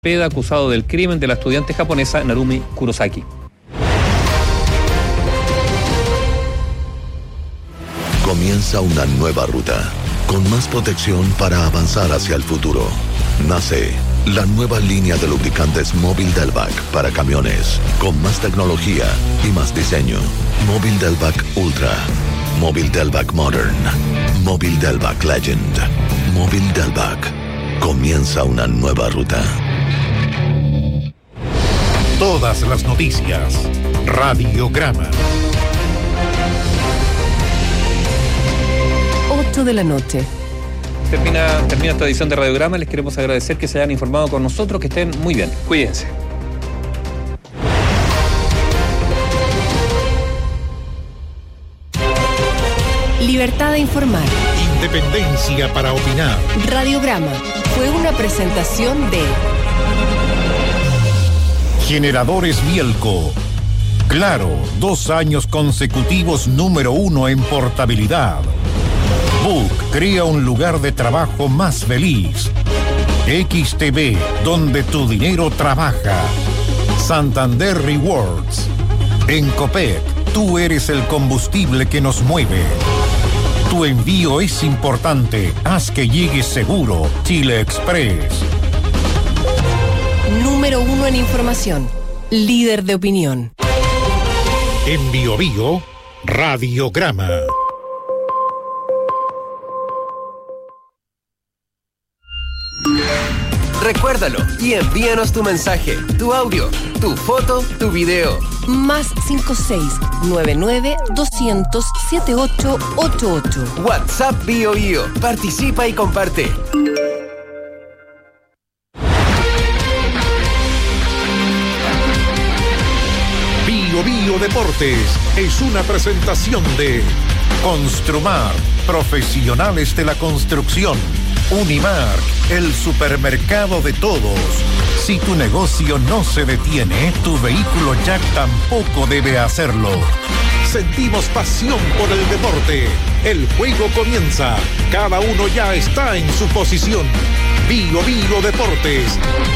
Peda, acusado del crimen de la estudiante japonesa Narumi Kurosaki. Comienza una nueva ruta, con más protección para avanzar hacia el futuro. Nace la nueva línea de lubricantes Móvil Delvac para camiones, con más tecnología y más diseño. Móvil Delvac Ultra, Móvil Delvac Modern, Móvil Delvac Legend, Móvil Delvac. Comienza una nueva ruta. Todas las noticias. Radiograma. 8 de la noche. Termina esta edición de Radiograma. Les queremos agradecer que se hayan informado con nosotros, que estén muy bien. Cuídense. Libertad de informar. Independencia para opinar. Radiograma fue una presentación de Generadores Bielco. Claro, 2 años consecutivos número 1 en portabilidad. Book crea un lugar de trabajo más feliz. XTV, donde tu dinero trabaja. Santander Rewards. En Copec, tú eres el combustible que nos mueve. Tu envío es importante. Haz que llegue seguro. Chile Express. Número 1 en información. Líder de opinión. En Bio Bio, Radiograma. Recuérdalo y envíanos tu mensaje, tu audio, tu foto, tu video. Más 5699-200-7888. WhatsApp Bio Bio. Participa y comparte. Bio Bio Deportes es una presentación de Construmar, profesionales de la construcción. Unimark, el supermercado de todos. Si tu negocio no se detiene, tu vehículo Jack tampoco debe hacerlo. Sentimos pasión por el deporte. El juego comienza. Cada uno ya está en su posición. Bio Bio Deportes.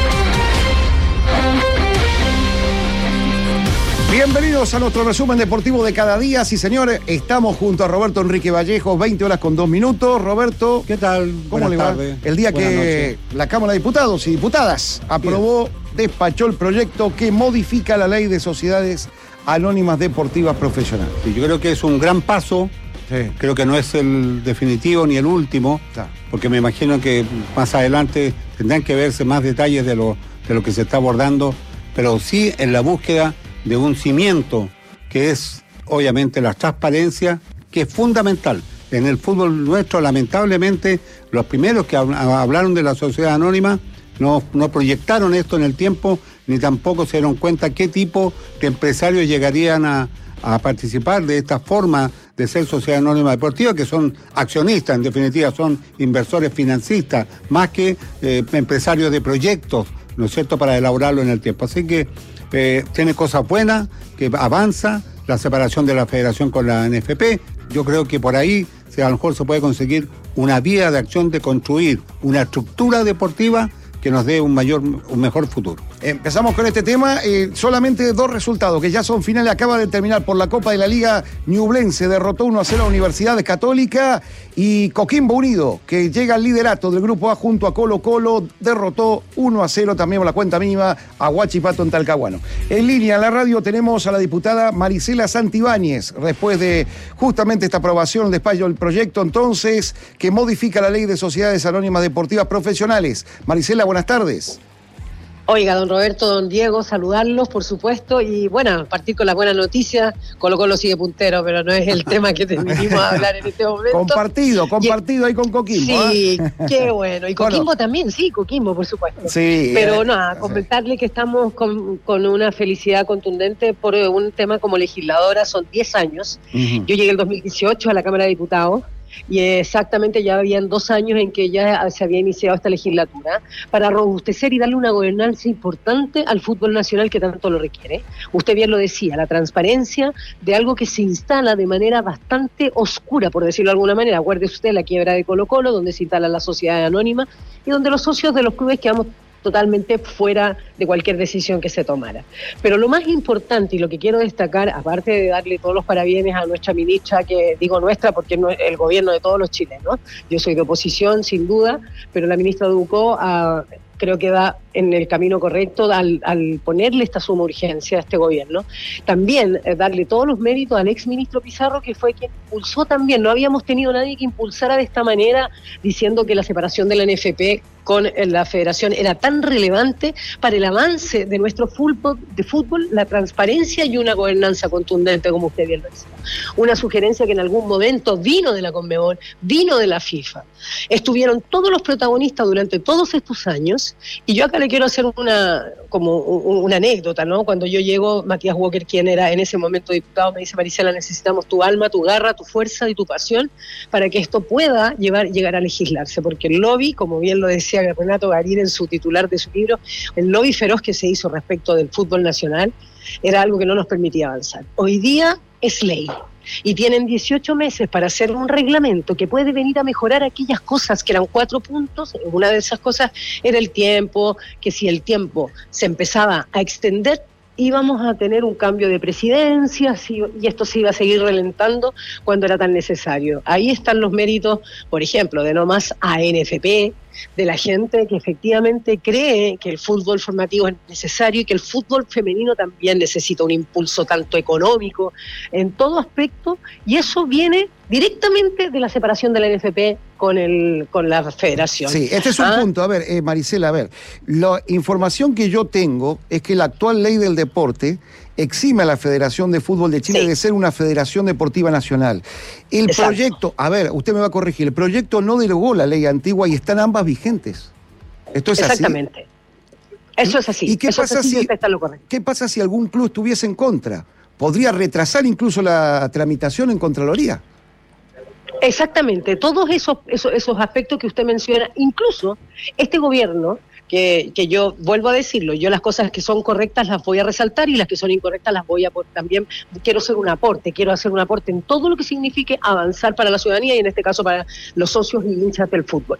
Bienvenidos a nuestro resumen deportivo de cada día. Sí, señores, estamos junto a Roberto Enrique Vallejo, 20 horas con 2 minutos. Roberto, ¿qué tal? ¿Cómo le va? El día Buenas que noches. la Cámara de Diputados y Diputadas aprobó, despachó el proyecto que modifica la ley de sociedades anónimas deportivas profesionales. Sí, yo creo que es un gran paso. Sí. Creo que no es el definitivo ni el último, Está. porque me imagino que más adelante tendrán que verse más detalles de lo que se está abordando, pero sí en la búsqueda de un cimiento que es obviamente la transparencia, que es fundamental. En el fútbol nuestro, lamentablemente, los primeros que hablaron de la sociedad anónima no proyectaron esto en el tiempo, ni tampoco se dieron cuenta qué tipo de empresarios llegarían a participar de esta forma de ser sociedad anónima deportiva, que son accionistas, en definitiva, son inversores financistas, más que empresarios de proyectos, ¿no es cierto?, para elaborarlo en el tiempo. Así que tiene cosas buenas, que avanza la separación de la federación con la NFP. Yo creo que por ahí a lo mejor se puede conseguir una vía de acción de construir una estructura deportiva que nos dé un mejor futuro. Empezamos con este tema, solamente 2 resultados que ya son finales. Acaba de terminar por la Copa de la Liga. Ñublense derrotó 1-0 a la Universidad Católica, y Coquimbo Unido, que llega al liderato del Grupo A junto a Colo Colo, derrotó 1-0 también por la cuenta mínima a Huachipato en Talcahuano. En línea en la radio tenemos a la diputada Marisela Santibáñez, después de justamente esta aprobación, el despacho del proyecto entonces que modifica la ley de sociedades anónimas deportivas profesionales. Marisela, buenas tardes. Oiga, don Roberto, don Diego, saludarlos, por supuesto, y bueno, partir con las buenas noticias. Colo Colo sigue puntero, pero no es el tema que vinimos a hablar en este momento. Compartido ahí con Coquimbo. Sí, qué bueno. Y Coquimbo Bueno, también, sí, Coquimbo, por supuesto. Sí. Pero nada, comentarle que estamos con una felicidad contundente por un tema como legisladora. Son 10 años. Uh-huh. Yo llegué el 2018 a la Cámara de Diputados. Y exactamente ya habían 2 años en que ya se había iniciado esta legislatura para robustecer y darle una gobernanza importante al fútbol nacional que tanto lo requiere. Usted bien lo decía, la transparencia de algo que se instala de manera bastante oscura, por decirlo de alguna manera. Acuérdese usted la quiebra de Colo Colo, donde se instala la sociedad anónima y donde los socios de los clubes quedamos totalmente fuera de cualquier decisión que se tomara. Pero lo más importante y lo que quiero destacar, aparte de darle todos los parabienes a nuestra ministra, que digo nuestra porque no es el gobierno de todos los chilenos, yo soy de oposición sin duda, pero la ministra Ducó creo que va en el camino correcto al ponerle esta suma urgencia a este gobierno. También darle todos los méritos al exministro Pizarro, que fue quien impulsó también. No habíamos tenido nadie que impulsara de esta manera, diciendo que la separación de la NFP con la federación era tan relevante para el avance de nuestro fútbol, la transparencia y una gobernanza contundente, como usted bien lo decía. Una sugerencia que en algún momento vino de la Conmebol, vino de la FIFA. Estuvieron todos los protagonistas durante todos estos años, y yo acá le quiero hacer una anécdota, ¿no? Cuando yo llego, Matías Walker, quien era en ese momento diputado, me dice: Maricela, necesitamos tu alma, tu garra, tu fuerza y tu pasión para que esto pueda llegar a legislarse, porque el lobby, como bien lo decía Renato Garín en su titular de su libro, el lobby feroz que se hizo respecto del fútbol nacional era algo que no nos permitía avanzar. Hoy día es ley. Y tienen 18 meses para hacer un reglamento que puede venir a mejorar aquellas cosas que eran 4 puntos. Una de esas cosas era el tiempo, que si el tiempo se empezaba a extender, íbamos a tener un cambio de presidencia y esto se iba a seguir ralentando cuando era tan necesario. Ahí están los méritos, por ejemplo, de no más ANFP, de la gente que efectivamente cree que el fútbol formativo es necesario y que el fútbol femenino también necesita un impulso tanto económico en todo aspecto, y eso viene directamente de la separación de la NFP con la federación. Sí, este es un punto. A ver, Maricela, a ver, la información que yo tengo es que la actual ley del deporte exime a la Federación de Fútbol de Chile de ser una federación deportiva nacional. El proyecto, a ver, usted me va a corregir, el proyecto no derogó la ley antigua y están ambas vigentes. ¿Esto es así? Exactamente. Eso es así. ¿Y qué pasa si algún club estuviese en contra? ¿Podría retrasar incluso la tramitación en Contraloría? Exactamente, todos esos aspectos que usted menciona, incluso este gobierno, que yo vuelvo a decirlo, yo las cosas que son correctas las voy a resaltar y las que son incorrectas las voy a también quiero hacer un aporte en todo lo que signifique avanzar para la ciudadanía y en este caso para los socios y hinchas del fútbol,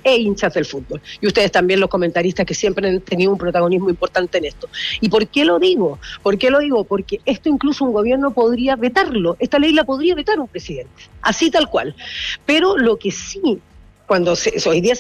y ustedes también, los comentaristas, que siempre han tenido un protagonismo importante en esto. ¿Y por qué lo digo? Porque esto incluso un gobierno podría vetarlo, esta ley la podría vetar un presidente, así tal cual, pero lo que sí, cuando hoy día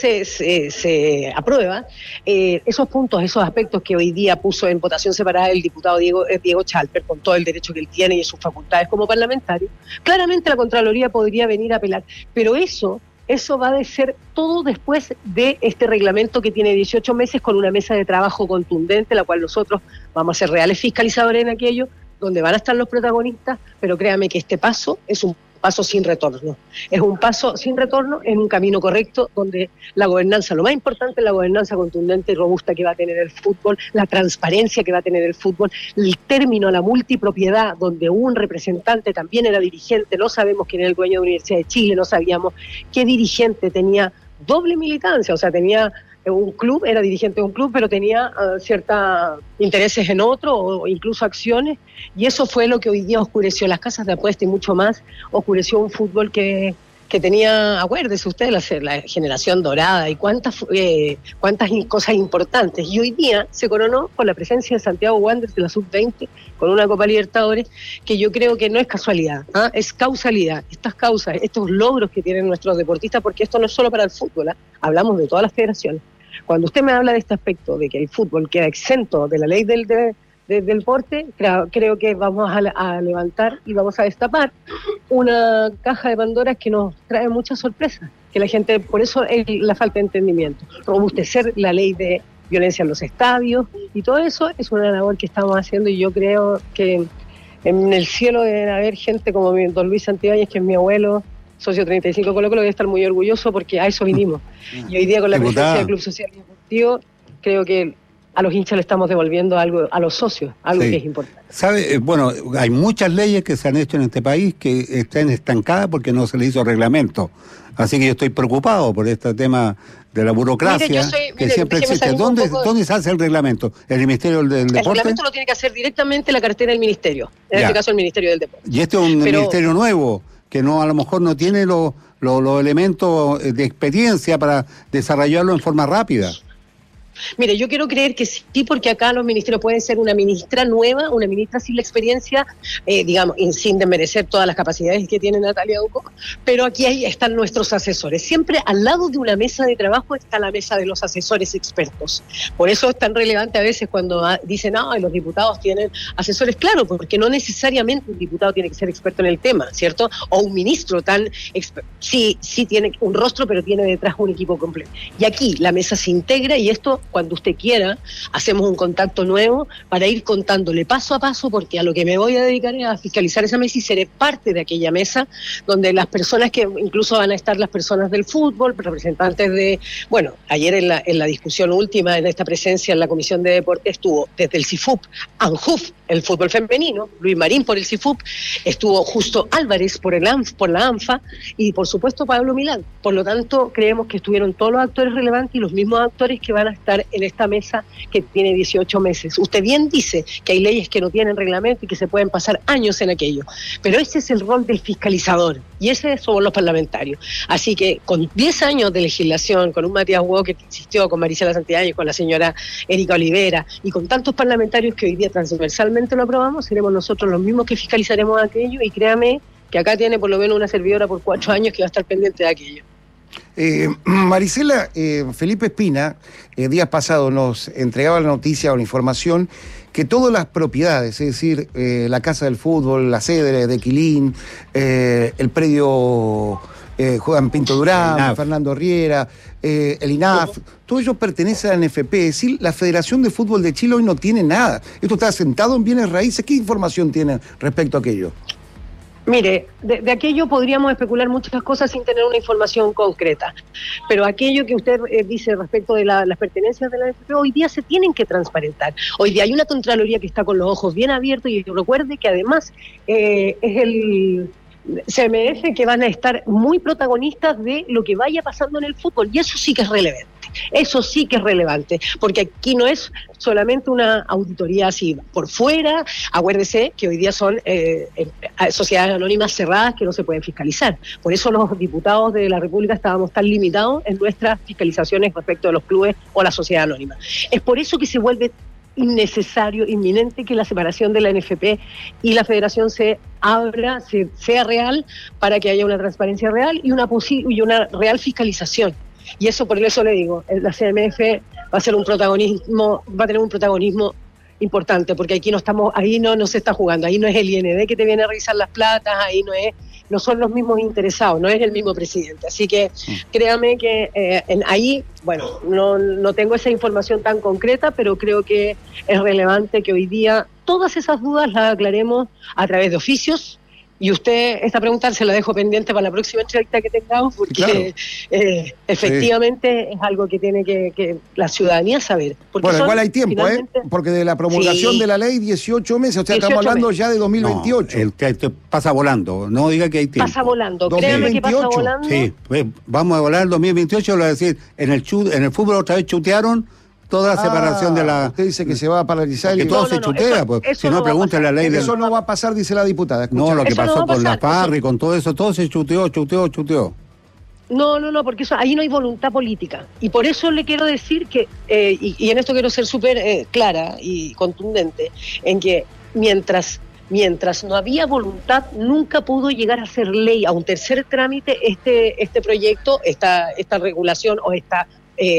se aprueba, esos puntos, esos aspectos que hoy día puso en votación separada el diputado Diego Chalper, con todo el derecho que él tiene y sus facultades como parlamentario, claramente la Contraloría podría venir a apelar, pero eso va a ser todo después de este reglamento que tiene 18 meses con una mesa de trabajo contundente, la cual nosotros vamos a ser reales fiscalizadores en aquello, donde van a estar los protagonistas, pero créame que este paso es un paso sin retorno. Es un paso sin retorno en un camino correcto donde la gobernanza, lo más importante es la gobernanza contundente y robusta que va a tener el fútbol, la transparencia que va a tener el fútbol, el término a la multipropiedad donde un representante también era dirigente, no sabemos quién era el dueño de la Universidad de Chile, no sabíamos qué dirigente tenía doble militancia, o sea, tenía un club, era dirigente de un club, pero tenía ciertos intereses en otro o incluso acciones, y eso fue lo que hoy día oscureció las casas de apuesta y mucho más, oscureció un fútbol que tenía, acuérdese usted, la generación dorada y cuántas cosas importantes, y hoy día se coronó con la presencia de Santiago Wanderers de la Sub-20, con una Copa Libertadores, que yo creo que no es casualidad, es causalidad, estas causas, estos logros que tienen nuestros deportistas, porque esto no es solo para el fútbol, hablamos de todas las federaciones. Cuando usted me habla de este aspecto, de que el fútbol queda exento de la ley del deporte, creo que vamos a levantar y vamos a destapar una caja de Pandora que nos trae muchas sorpresas, que la gente, por eso la falta de entendimiento, robustecer la ley de violencia en los estadios, y todo eso es una labor que estamos haciendo, y yo creo que en el cielo deben haber gente como don Luis Santibáñez, que es mi abuelo, socio 35 Colo-Colo, debe estar muy orgulloso porque a eso vinimos. Y hoy día con la presencia del Club Social y Deportivo, creo que a los hinchas le estamos devolviendo algo, a los socios, algo que es importante. ¿Sabe? Bueno, hay muchas leyes que se han hecho en este país que están estancadas porque no se le hizo reglamento. Así que yo estoy preocupado por este tema de la burocracia que siempre existe. ¿Dónde se hace el reglamento? ¿El Ministerio del Deporte? El reglamento lo tiene que hacer directamente la cartera del Ministerio, en este caso el Ministerio del Deporte. Y este es un ministerio nuevo, que no, a lo mejor no tiene los elementos de experiencia para desarrollarlo en forma rápida. Mire, yo quiero creer que sí, porque acá los ministerios pueden ser una ministra nueva, una ministra sin la experiencia, digamos, y sin desmerecer todas las capacidades que tiene Natalia Uco, pero aquí ahí están nuestros asesores. Siempre al lado de una mesa de trabajo está la mesa de los asesores expertos. Por eso es tan relevante a veces cuando dicen, los diputados tienen asesores. Claro, porque no necesariamente un diputado tiene que ser experto en el tema, ¿cierto? O un ministro tan experto. Sí tiene un rostro, pero tiene detrás un equipo completo. Y aquí la mesa se integra y esto, cuando usted quiera, hacemos un contacto nuevo para ir contándole paso a paso, porque a lo que me voy a dedicar es a fiscalizar esa mesa y seré parte de aquella mesa donde las personas que incluso van a estar las personas del fútbol, representantes de, ayer en la discusión última, en esta presencia en la Comisión de Deporte, estuvo desde el CIFUP, ANJUF, el fútbol femenino, Luis Marín por el CIFUP, estuvo Justo Álvarez por la ANFA y por supuesto Pablo Milán. Por lo tanto, creemos que estuvieron todos los actores relevantes y los mismos actores que van a estar en esta mesa que tiene 18 meses. Usted bien dice que hay leyes que no tienen reglamento y que se pueden pasar años en aquello, pero ese es el rol del fiscalizador y ese somos los parlamentarios. Así que con 10 años de legislación, con un Matías Walker que insistió, con Maricela Santillán y con la señora Erika Olivera y con tantos parlamentarios que hoy día transversalmente lo aprobamos, seremos nosotros los mismos que fiscalizaremos aquello y créame que acá tiene por lo menos una servidora por 4 años que va a estar pendiente de aquello. Maricela, Felipe Espina, días pasados nos entregaba la noticia o la información que todas las propiedades, es decir, la Casa del Fútbol, la sede de Quilín, el predio Juan Pinto Durán, Fernando Riera, el INAF, todo ello pertenece a la NFP, es decir, la Federación de Fútbol de Chile hoy no tiene nada. Esto está asentado en bienes raíces. ¿Qué información tienen respecto a aquello? Mire, de aquello podríamos especular muchas cosas sin tener una información concreta, pero aquello que usted dice respecto de las pertenencias de la NFP, hoy día se tienen que transparentar. Hoy día hay una Contraloría que está con los ojos bien abiertos y recuerde que además es el CMF que van a estar muy protagonistas de lo que vaya pasando en el fútbol y eso sí que es relevante. Eso sí que es relevante, porque aquí no es solamente una auditoría así por fuera. Acuérdese que hoy día son sociedades anónimas cerradas que no se pueden fiscalizar. Por eso los diputados de la República estábamos tan limitados en nuestras fiscalizaciones respecto de los clubes o la sociedad anónima. Es por eso que se vuelve innecesario, inminente que la separación de la NFP y la Federación se abra, sea real, para que haya una transparencia real y una real fiscalización. Y eso, por eso le digo, la CMF va a tener un protagonismo importante, porque aquí ahí no se está jugando, ahí no es el IND que te viene a revisar las platas, ahí no son los mismos interesados, no es el mismo presidente. Así que créame que ahí, no tengo esa información tan concreta, pero creo que es relevante que hoy día todas esas dudas las aclaremos a través de oficios. Y usted, esta pregunta se la dejo pendiente para la próxima entrevista que tengamos, porque efectivamente es algo que tiene que la ciudadanía saber. Porque igual hay tiempo, porque de la promulgación de la ley 18 meses, o sea, estamos hablando ya de 2028. No, pasa volando, no diga que hay tiempo. Pasa volando, créame que pasa volando. Sí, vamos a volar el 2028, lo voy a decir, en el fútbol otra vez chutearon toda la separación de la... Usted dice que se va a paralizar y todo se chutea, si no pregunta la ley... Eso no va a pasar, dice la diputada. No, lo que pasó con la FARC y con todo eso, todo se chuteó. No, porque ahí no hay voluntad política. Y por eso le quiero decir que, y en esto quiero ser súper clara y contundente, en que mientras no había voluntad, nunca pudo llegar a ser ley, a un tercer trámite, este proyecto, esta regulación o esta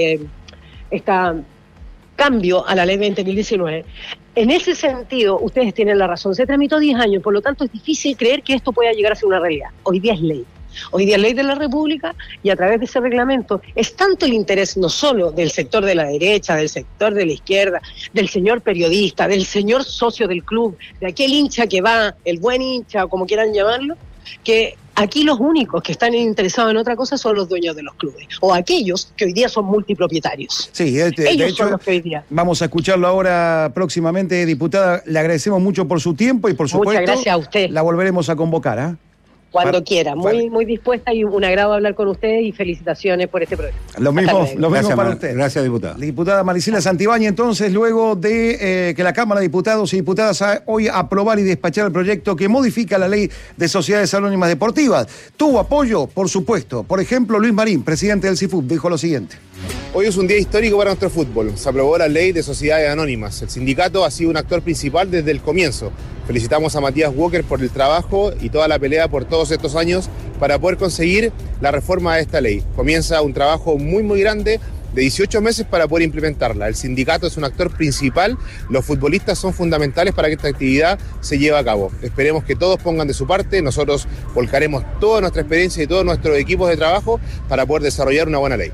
cambio a la ley 20.019. En ese sentido, ustedes tienen la razón, se tramitó 10 años, por lo tanto es difícil creer que esto pueda llegar a ser una realidad. Hoy día es ley. Hoy día es ley de la República y a través de ese reglamento es tanto el interés no solo del sector de la derecha, del sector de la izquierda, del señor periodista, del señor socio del club, de aquel hincha que va, el buen hincha o como quieran llamarlo, que aquí los únicos que están interesados en otra cosa son los dueños de los clubes, o aquellos que hoy día son multipropietarios. Sí, de hecho, son los que hoy día. Vamos a escucharlo ahora próximamente, diputada. Le agradecemos mucho por su tiempo y por supuesto, muchas gracias a usted. La volveremos a convocar, Cuando quiera, muy dispuesta y un agrado hablar con ustedes y felicitaciones por este programa. Lo mismo para usted. Gracias, diputada. Diputada Maricela Santibáñez, entonces, luego de que la Cámara de Diputados y Diputadas hoy aprobar y despachar el proyecto que modifica la ley de sociedades anónimas deportivas. ¿Tuvo apoyo? Por supuesto. Por ejemplo, Luis Marín, presidente del CIFUB, dijo lo siguiente. Hoy es un día histórico para nuestro fútbol. Se aprobó la ley de sociedades anónimas. El sindicato ha sido un actor principal desde el comienzo. Felicitamos a Matías Walker por el trabajo y toda la pelea por todos estos años para poder conseguir la reforma de esta ley. Comienza un trabajo muy grande de 18 meses para poder implementarla. El sindicato es un actor principal, los futbolistas son fundamentales para que esta actividad se lleve a cabo. Esperemos que todos pongan de su parte, nosotros volcaremos toda nuestra experiencia y todos nuestros equipos de trabajo para poder desarrollar una buena ley.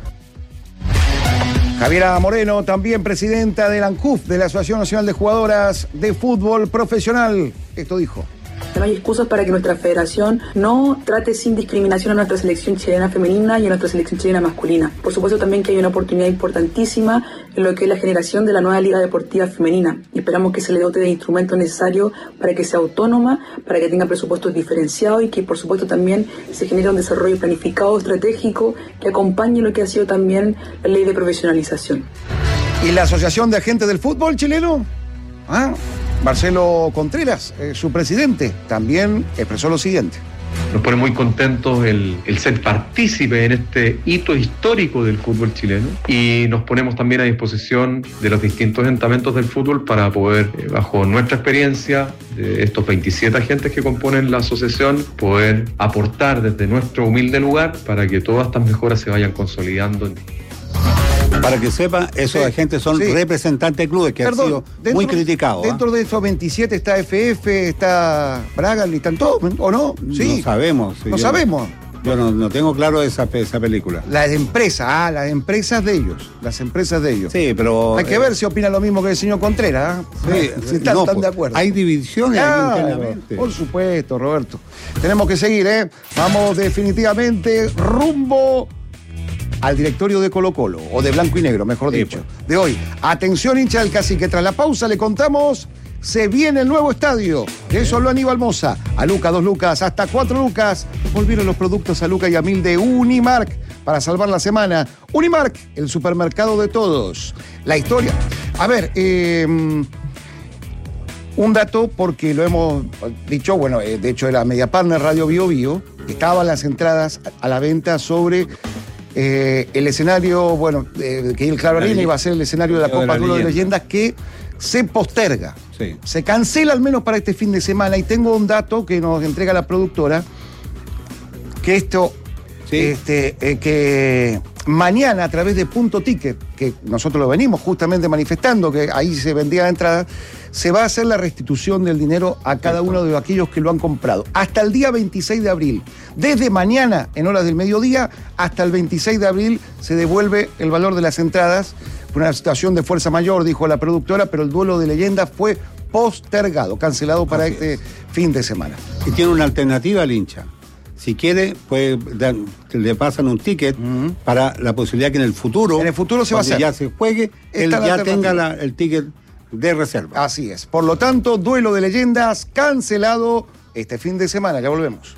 Javiera Moreno, también presidenta de la ANCUF, de la Asociación Nacional de Jugadoras de Fútbol Profesional. Esto dijo. No hay excusas para que nuestra federación no trate sin discriminación a nuestra selección chilena femenina y a nuestra selección chilena masculina. Por supuesto también que hay una oportunidad importantísima en lo que es la generación de la nueva Liga Deportiva Femenina. Y esperamos que se le dote de instrumentos necesarios para que sea autónoma, para que tenga presupuestos diferenciados y que por supuesto también se genere un desarrollo planificado, estratégico, que acompañe lo que ha sido también la ley de profesionalización. ¿Y la Asociación de Agentes del Fútbol chileno? Marcelo Contreras, su presidente, también expresó lo siguiente. Nos pone muy contentos el ser partícipe en este hito histórico del fútbol chileno y nos ponemos también a disposición de los distintos estamentos del fútbol para poder, bajo nuestra experiencia, de estos 27 agentes que componen la asociación, poder aportar desde nuestro humilde lugar para que todas estas mejoras se vayan consolidando. Para que sepa, esos agentes son representantes de clubes que han sido muy criticados. Dentro de esos 27 está FF, está Braga, y están todos, ¿o no? Sí. No sabemos. No sabemos. Yo no tengo claro esa película. Las empresas, las empresas de ellos. Las empresas de ellos. Sí, pero... Hay que ver si opina lo mismo que el señor Contreras. Sí, si están de acuerdo. Hay divisiones internamente. Por supuesto, Roberto. Tenemos que seguir, ¿eh? Vamos definitivamente rumbo al directorio de Colo-Colo, o de Blanco y Negro, mejor dicho, de hoy. Atención, hincha del Cacique, tras la pausa le contamos, se viene el nuevo estadio. De eso habló Aníbal Mosa. A Luca, 2 lucas, hasta 4 lucas. Volvieron los productos a Luca y a 1000 de Unimark para salvar la semana. Unimark, el supermercado de todos. La historia. A ver, un dato, porque lo hemos dicho, bueno, de hecho de la Media Partner Radio Bio Bio, estaban las entradas a la venta sobre... el escenario, bueno, que el Claro Arena iba a ser el escenario de la Copa Duelo de Leyendas, que se posterga. Sí. Se cancela al menos para este fin de semana. Y tengo un dato que nos entrega la productora, que esto, que mañana a través de Punto Ticket, que nosotros lo venimos justamente manifestando, que ahí se vendían entradas, se va a hacer la restitución del dinero a cada uno de aquellos que lo han comprado. Hasta el día 26 de abril. Desde mañana, en horas del mediodía, hasta el 26 de abril se devuelve el valor de las entradas. Por una situación de fuerza mayor, dijo la productora, pero el duelo de leyendas fue postergado, cancelado para este fin de semana. Y tiene una alternativa al hincha. Si quiere, pues le pasan un ticket para la posibilidad que en el futuro se va a hacer. Ya se juegue, él ya tenga el ticket de reserva. Así es. Por lo tanto, duelo de leyendas cancelado este fin de semana. Ya volvemos.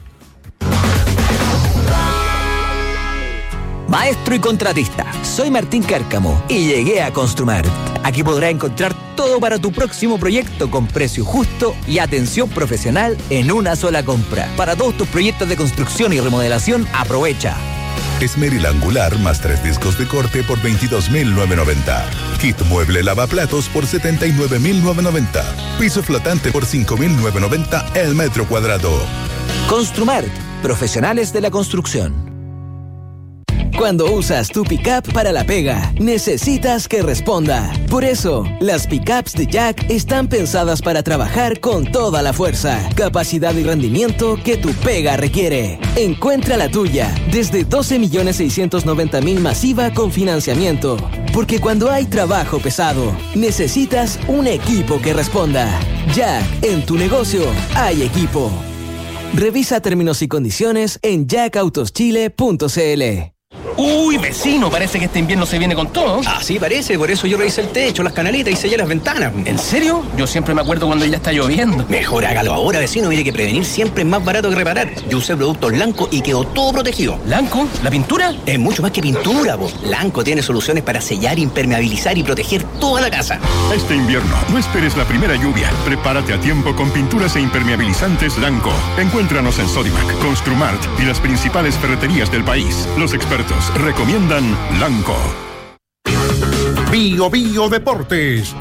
Maestro y contratista, soy Martín Cárcamo y llegué a Construmart. Aquí podrás encontrar todo para tu próximo proyecto con precio justo y atención profesional en una sola compra. Para todos tus proyectos de construcción y remodelación, aprovecha. Esmeril angular más 3 discos de corte por 22.990. Kit mueble lavaplatos por 79.990. Piso flotante por 5.990 el metro cuadrado. Construmart, profesionales de la construcción. Cuando usas tu pickup para la pega, necesitas que responda. Por eso, las pickups de Jack están pensadas para trabajar con toda la fuerza, capacidad y rendimiento que tu pega requiere. Encuentra la tuya desde 12.690.000 masiva con financiamiento. Porque cuando hay trabajo pesado, necesitas un equipo que responda. Jack, en tu negocio hay equipo. Revisa términos y condiciones en jacautoschile.cl. Uy, vecino, parece que este invierno se viene con todo. Así parece, por eso yo revisé el techo, las canaletas y sellé las ventanas. ¿En serio? Yo siempre me acuerdo cuando ya está lloviendo. Mejor hágalo ahora, vecino, mire que prevenir siempre es más barato que reparar. Yo usé productos Lanco y quedó todo protegido. ¿Lanco? ¿La pintura? Es mucho más que pintura, po. Lanco tiene soluciones para sellar, impermeabilizar y proteger toda la casa. Este invierno, no esperes la primera lluvia. Prepárate a tiempo con pinturas e impermeabilizantes Lanco. Encuéntranos en Sodimac, Construmart y las principales ferreterías del país. Los expertos recomiendan Lanco. Bio Bio Deportes.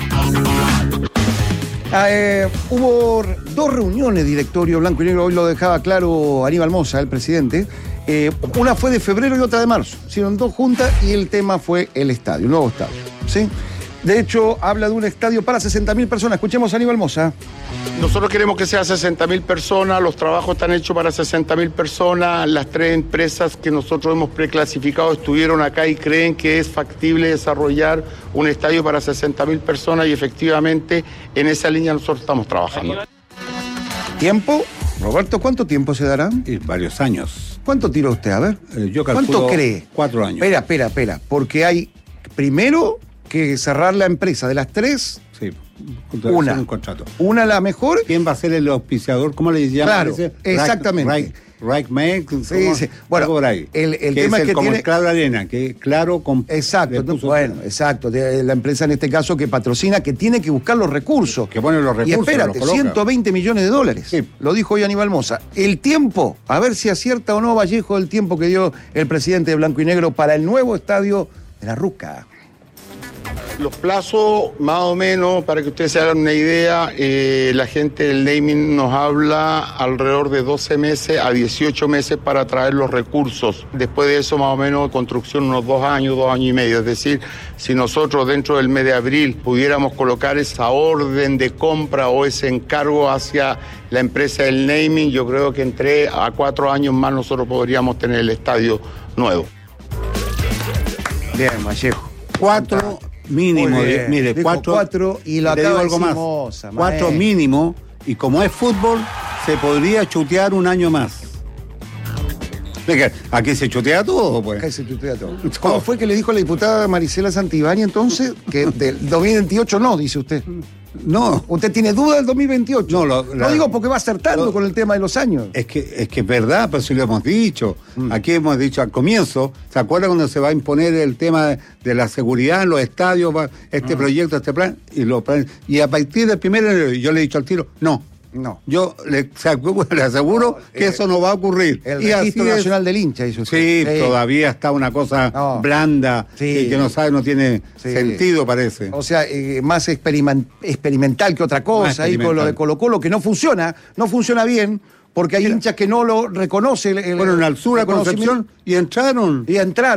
Hubo 2 reuniones directorio blanco y negro, hoy lo dejaba claro Aníbal Mosa, el presidente. Una fue de febrero y otra de marzo. Hicieron 2 juntas y el tema fue el estadio, el nuevo estadio. ¿Sí? De hecho, habla de un estadio para 60.000 personas. Escuchemos a Aníbal Mosa. Nosotros queremos que sea 60.000 personas, los trabajos están hechos para 60.000 personas, las 3 empresas que nosotros hemos preclasificado estuvieron acá y creen que es factible desarrollar un estadio para 60.000 personas y efectivamente en esa línea nosotros estamos trabajando. ¿Tiempo? Roberto, ¿cuánto tiempo se dará? Varios años. ¿Cuánto tira usted? A ver. Yo calculo. ¿Cuánto cree? 4 años. Espera, porque hay primero que cerrar la empresa de las 3. Sí. Un contrato. Una la mejor. ¿Quién va a ser el auspiciador? ¿Cómo le llaman? Claro, exactamente. Sí. Bueno, por ahí. El tema es que como tiene... el Claro Arena, que Claro... Exacto, exacto. La empresa en este caso que patrocina, que tiene que buscar los recursos. Que pone los recursos. Y espérate, 120 millones de dólares. Sí. Lo dijo hoy Aníbal Mosa. El tiempo, a ver si acierta o no Vallejo el tiempo que dio el presidente de Blanco y Negro para el nuevo estadio de La Ruca. Los plazos, más o menos, para que ustedes se hagan una idea, la gente del naming nos habla alrededor de 12 meses a 18 meses para traer los recursos. Después de eso, más o menos, construcción unos 2 años y medio. Es decir, si nosotros dentro del mes de abril pudiéramos colocar esa orden de compra o ese encargo hacia la empresa del naming, yo creo que en 3 a 4 años más nosotros podríamos tener el estadio nuevo. Bien, Vallejo. 4 mínimo, mire, 4 y lo digo algo más. 4 mínimo, y como es fútbol, se podría chutear un año más. Aquí se chutea todo, pues. Aquí se chutea todo. ¿Cómo fue que le dijo la diputada Marisela Santibani entonces? Que del 2028 no, dice usted. No. ¿Usted tiene duda del 2028? No digo porque va acertando con el tema de los años. Es que es verdad, pero si lo hemos dicho. Aquí hemos dicho al comienzo, ¿se acuerda cuando se va a imponer el tema de la seguridad en los estadios, este proyecto, este plan? Y a partir del 1 de enero, yo le he dicho al tiro, no. Yo le aseguro que eso no va a ocurrir. El registro nacional del hincha, hizo usted. Sí, todavía está una cosa blanda que no tiene sentido, parece. O sea, más experimental que otra cosa, ahí con lo de Colo-Colo, que no funciona bien, porque hay hinchas que no lo reconocen. Bueno, en Alzura, Concepción, y entraron.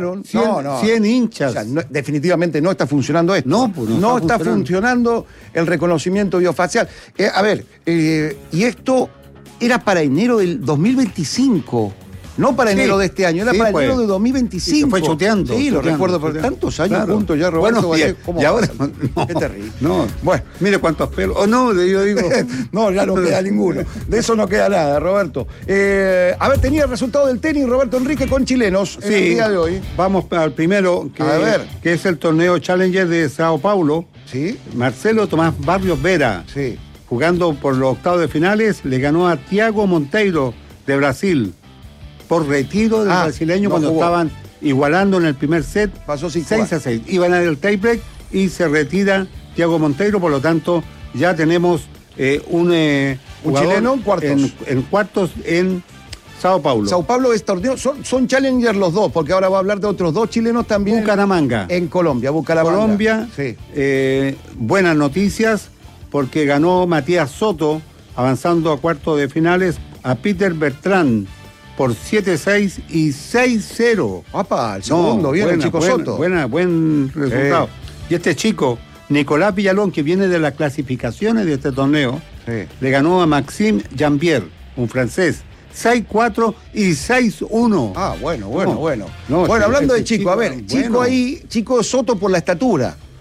100 hinchas. O sea, definitivamente no está funcionando esto. No está funcionando el reconocimiento biofacial. A ver, y esto era para enero del 2025. No para enero de este año, era para enero de 2025. Y se fue choteando. Sí, lo recuerdo por tantos años juntos ya, Roberto. Y ahora, qué terrible. Bueno, mire cuántos pelos. Yo digo. No, ya no queda ninguno. De eso no queda nada, Roberto. A ver, tenía el resultado del tenis, Roberto Enrique, con chilenos en el día de hoy. Vamos al primero, que es el torneo Challenger de Sao Paulo. Sí. Marcelo Tomás Barrios Vera. Sí. Jugando por los octavos de finales, le ganó a Thiago Monteiro de Brasil. Por retiro del brasileño cuando estaban igualando en el primer set. Pasó 6-6. Iban a el tiebreak y se retira Thiago Monteiro, por lo tanto ya tenemos un chileno en cuartos. En cuartos en Sao Paulo. Sao Paulo es torneo, son challengers los dos, porque ahora va a hablar de otros 2 chilenos también. Bucaramanga. En Colombia, Bucaramanga. Colombia, sí. Buenas noticias, porque ganó Matías Soto, avanzando a cuartos de finales, a Peter Bertrand por 7-6 y 6-0. ¡Apa! El segundo, bien, el chico Soto. Buen resultado. Y este chico, Nicolás Villalón, que viene de las clasificaciones de este torneo, le ganó a Maxime Jambier, un francés, 6-4 y 6-1. Bueno, hablando de chico, a ver, chico ahí, chico Soto por la estatura.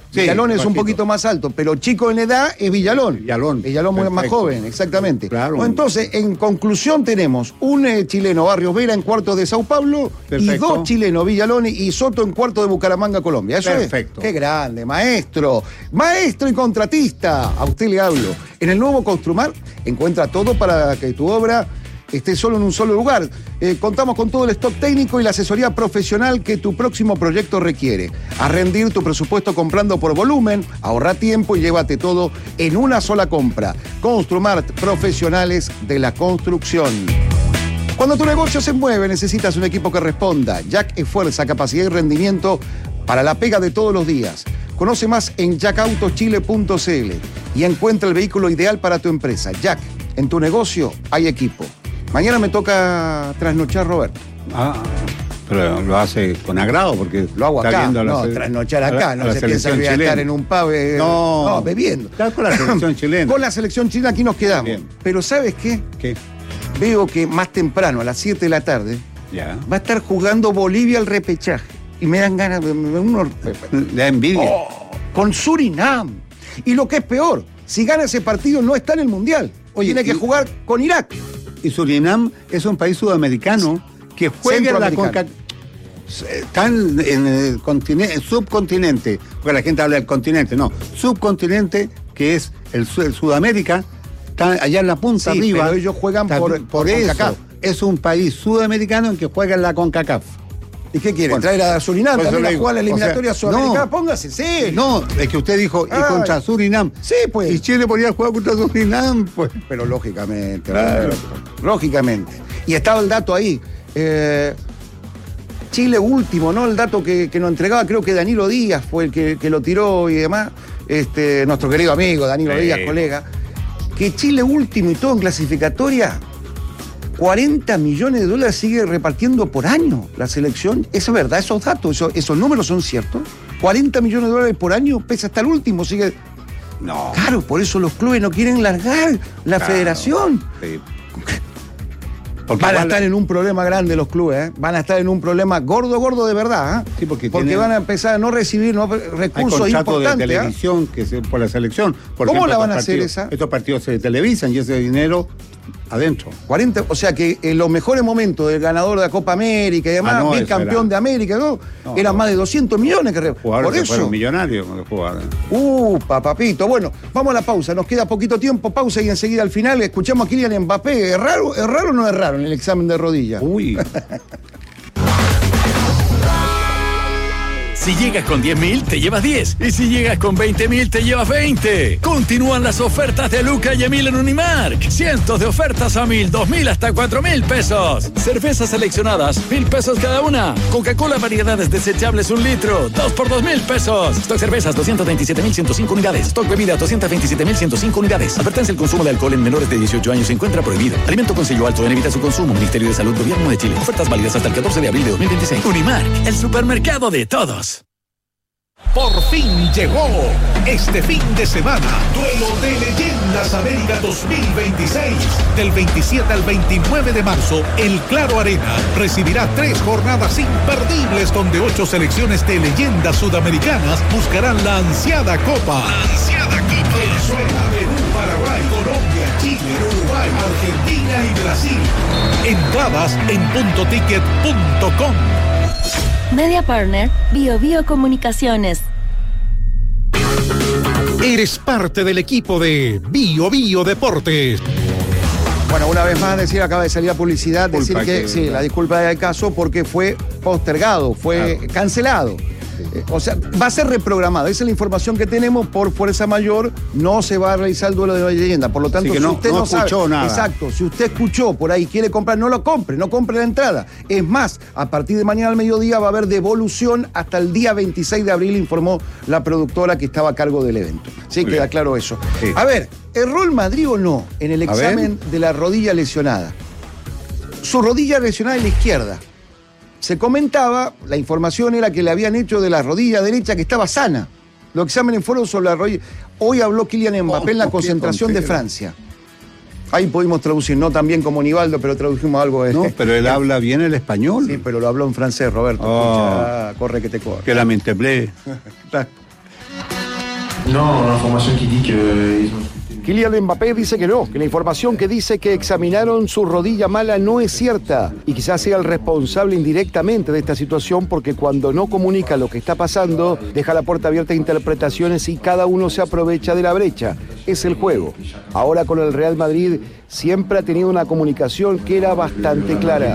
Sí, Villalón es un bajito. poquito más alto, pero chico en edad es Villalón. Villalón muy más joven, exactamente. Claro. Bueno, entonces, en conclusión tenemos un chileno, Barrios Vera, en cuartos de Sao Paulo, y Perfecto. 2 chilenos, Villalón y Soto, en cuartos de Bucaramanga, Colombia. Eso Perfecto. es. Qué grande, maestro. Maestro y contratista. A usted le hablo. En el nuevo Construmar encuentra todo para que tu obra esté solo en un solo lugar. Contamos con todo el stock técnico y la asesoría profesional que tu próximo proyecto requiere. A rendir tu presupuesto comprando por volumen, ahorra tiempo y llévate todo en una sola compra. Construmart, profesionales de la construcción. Cuando tu negocio se mueve, necesitas un equipo que responda. Jack es fuerza, capacidad y rendimiento para la pega de todos los días. Conoce más en jackautoschile.cl y encuentra el vehículo ideal para tu empresa. Jack, en tu negocio hay equipo. Mañana me toca trasnochar, Roberto. Pero lo hace con agrado porque lo hago está acá. viendo No, trasnochar acá. No se piensa que voy a estar en un pub no, bebiendo. Está con la selección chilena. Con la selección chilena aquí nos quedamos. Bien. Pero ¿sabes qué? ¿Qué? Veo que más temprano, a las 7 de la tarde, ya va a estar jugando Bolivia al repechaje. Y me dan ganas de... Le da envidia. Con Surinam. Y lo que es peor, si gana ese partido no está en el Mundial. Tiene que jugar con Irak. Y Surinam es un país sudamericano que juega en la CONCACAF. Están en el continente, subcontinente, porque la gente habla del continente, no, subcontinente, que es el Sudamérica, está allá en la punta arriba. Pero ellos juegan por eso. CONCACAF. Es un país sudamericano en que juega en la CONCACAF. ¿Y qué quiere? ¿Traer a Surinam también a jugar la eliminatoria sudamericana? No, póngase, sí. No, es que usted dijo, y contra Surinam. Sí, pues. Y Chile podría jugar contra Surinam, pues. Pero lógicamente, claro. Lógicamente. Y estaba el dato ahí. Chile último, ¿no? El dato que nos entregaba, creo que Danilo Díaz fue el que lo tiró y demás. Nuestro querido amigo Danilo Díaz, colega. Que Chile último y todo en clasificatoria, 40 millones de dólares sigue repartiendo por año la selección. ¿Eso es verdad? ¿Esos datos, esos números son ciertos? 40 millones de dólares por año, pese hasta el último, sigue... No. Claro, por eso los clubes no quieren largar la federación. Sí. Van a estar en un problema grande los clubes, ¿eh? Van a estar en un problema gordo de verdad, ¿eh? Sí, porque van a empezar a no recibir recursos importantes. De televisión que es por la selección. Por ¿Cómo ejemplo, la van a hacer esa? Estos partidos se televisan y ese dinero adentro. 40, o sea que en los mejores momentos del ganador de la Copa América y demás, bicampeón de América, eran más de 200 millones que jugadores por eso fueron millonarios cuando jugaban. Papito. Bueno, vamos a la pausa, nos queda poquito tiempo, pausa y enseguida al final escuchamos a Kylian Mbappé. ¿Es raro o no es raro en el examen de rodilla? Uy. Si llegas con 10.000, te llevas 10. Y si llegas con 20.000, te llevas 20. Continúan las ofertas de Luca y Emil en Unimark. Cientos de ofertas a 1.000, 2.000 hasta 4.000 pesos. Cervezas seleccionadas, 1.000 pesos cada una. Coca-Cola variedades desechables 1 litro, 2 por 2.000 pesos. Stock cervezas 227.105 unidades. Stock bebidas 227.105 unidades. Advertencia: el consumo de alcohol en menores de 18 años se encuentra prohibido. Alimento con sello alto en evita su consumo. Ministerio de Salud, Gobierno de Chile. Ofertas válidas hasta el 14 de abril de 2026. Unimark, el supermercado de todos. Por fin llegó este fin de semana. Duelo de Leyendas América 2026. Del 27 al 29 de marzo, el Claro Arena recibirá 3 jornadas imperdibles donde 8 selecciones de leyendas sudamericanas buscarán la ansiada Copa. Venezuela, Perú, Paraguay, Colombia, Chile, Uruguay, Argentina y Brasil. Entradas en puntoticket.com. Media Partner, Bio Comunicaciones. Eres parte del equipo de Bio Deportes. Bueno, una vez más decir, acaba de salir la publicidad, decir que sí, la disculpa del caso porque fue postergado, fue cancelado. O sea, va a ser reprogramado. Esa es la información que tenemos. Por fuerza mayor no se va a realizar el duelo de la leyenda. Por lo tanto, si usted no escuchó sabe, nada. Exacto, si usted escuchó por ahí, quiere comprar, no lo compre, no compre la entrada. Es más, a partir de mañana al mediodía va a haber devolución hasta el día 26 de abril, informó la productora que estaba a cargo del evento. Sí, queda bien. Claro eso. Sí. A ver, ¿erró el Madrid o no en el examen de la rodilla lesionada? Su rodilla lesionada en la izquierda. Se comentaba, la información era que le habían hecho de la rodilla derecha que estaba sana. Los exámenes fueron sobre la rodilla. Hoy habló Kylian Mbappé en la concentración de Francia. Ahí pudimos traducir, no tan bien como Nivaldo, pero tradujimos algo. No, pero él habla bien el español. Sí, pero lo habló en francés, Roberto. Escucha, corre que te corre. Que lamentablemente. Non, l'information qui dit qu'ils ont... Kylian Mbappé dice que no, que la información que dice que examinaron su rodilla mala no es cierta y quizás sea el responsable indirectamente de esta situación porque cuando no comunica lo que está pasando, deja la puerta abierta a interpretaciones y cada uno se aprovecha de la brecha. Es el juego. Ahora con el Real Madrid siempre ha tenido una comunicación que era bastante clara.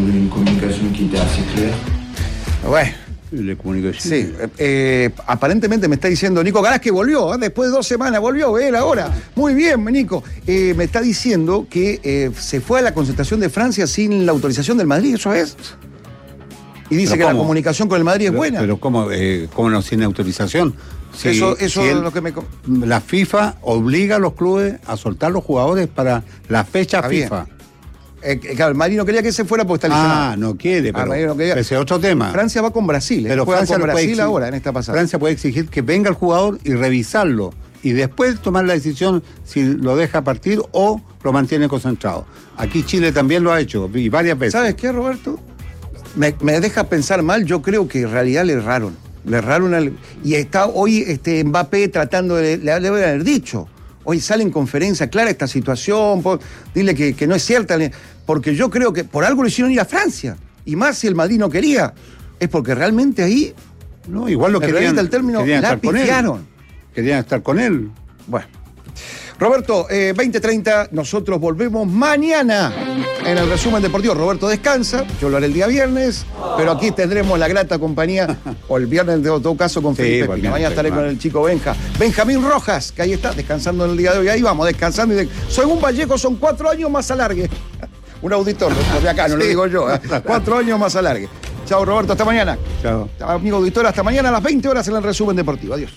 Bueno. Sí, aparentemente me está diciendo Nico Galás que volvió, después de 2 semanas volvió, él ahora. Muy bien, Nico. Me está diciendo que se fue a la concentración de Francia sin la autorización del Madrid, ¿eso es? Y dice que la comunicación con el Madrid es buena. Pero ¿cómo no sin autorización? Si, eso si es lo que me... La FIFA obliga a los clubes a soltar los jugadores para la fecha está FIFA. Bien. Claro, el Madrid no quería que se fuera porque está lesionado. No quiere, pero no ese es otro tema. Francia va con Brasil, pero Francia con Brasil ahora en esta pasada. Francia puede exigir que venga el jugador y revisarlo y después tomar la decisión si lo deja partir o lo mantiene concentrado. Aquí Chile también lo ha hecho y varias veces. ¿Sabes qué, Roberto? Me deja pensar mal, yo creo que en realidad le erraron y está hoy Mbappé tratando le debe haber dicho. Hoy sale en conferencia clara esta situación, dile que no es cierta, porque yo creo que por algo lo hicieron ir a Francia, y más si el Madrid no quería, es porque realmente ahí, no, igual lo querían, el término, la pifiaron. Querían estar con él. Bueno. Roberto, 20:30, nosotros volvemos mañana en el resumen deportivo. Roberto descansa, yo lo haré el día viernes, pero aquí tendremos la grata compañía, o el viernes en todo caso con Felipe Espina. Mañana estaré con el chico Benjamín Rojas, que ahí está, descansando en el día de hoy. Ahí vamos, descansando. Según Vallejo son 4 años más alargue. Un auditor, de acá, no lo digo yo. 4 años más alargue. Chao, Roberto, hasta mañana. Chao. Amigo auditor, hasta mañana a las 20 horas en el resumen deportivo. Adiós.